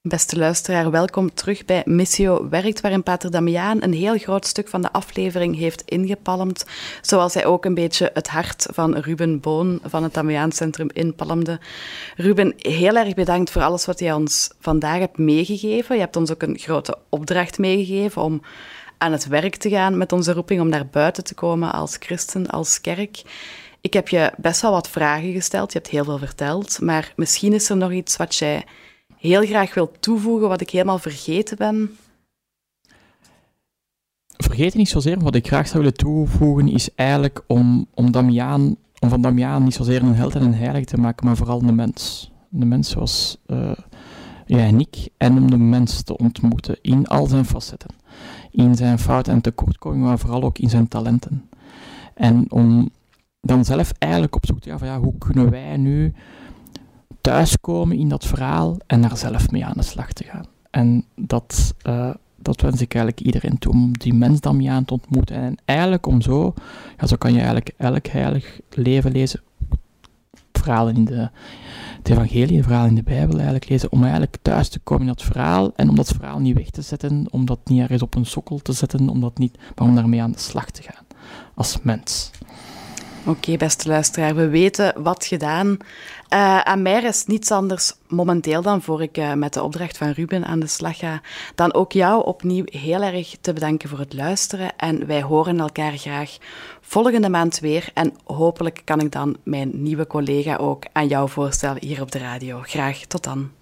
Beste luisteraar, welkom terug bij Missio Werkt, waarin Pater Damiaan een heel groot stuk van de aflevering heeft ingepalmd, zoals hij ook een beetje het hart van Ruben Boon van het Damiaancentrum inpalmde. Ruben, heel erg bedankt voor alles wat jij ons vandaag hebt meegegeven. Je hebt ons ook een grote opdracht meegegeven om aan het werk te gaan met onze roeping, om naar buiten te komen als christen, als kerk. Ik heb je best wel wat vragen gesteld, je hebt heel veel verteld, maar misschien is er nog iets wat jij heel graag wil toevoegen, wat ik helemaal vergeten ben. Vergeten niet zozeer, wat ik graag zou willen toevoegen, is eigenlijk om, om, Damiaan, om van Damiaan niet zozeer een held en een heilige te maken, maar vooral een mens. De mens zoals uh, jij en ik, en om de mens te ontmoeten in al zijn facetten. In zijn fouten en tekortkomingen, maar vooral ook in zijn talenten. En om dan zelf eigenlijk op zoek te gaan van ja, hoe kunnen wij nu thuiskomen in dat verhaal en daar zelf mee aan de slag te gaan. En dat, uh, dat wens ik eigenlijk iedereen toe, om die mens Damiaan te ontmoeten. En eigenlijk om zo, ja, zo kan je eigenlijk elk heilig leven lezen, verhalen in de, het evangelie, de verhalen in de Bijbel eigenlijk lezen, om eigenlijk thuis te komen in dat verhaal en om dat verhaal niet weg te zetten, om dat niet ergens op een sokkel te zetten, om dat niet, maar om daarmee aan de slag te gaan, als mens. Oké, okay, beste luisteraar, we weten wat gedaan. Uh, aan mij is niets anders momenteel dan, voor ik uh, met de opdracht van Ruben aan de slag ga, dan ook jou opnieuw heel erg te bedanken voor het luisteren. En wij horen elkaar graag volgende maand weer. En hopelijk kan ik dan mijn nieuwe collega ook aan jou voorstellen hier op de radio. Graag tot dan.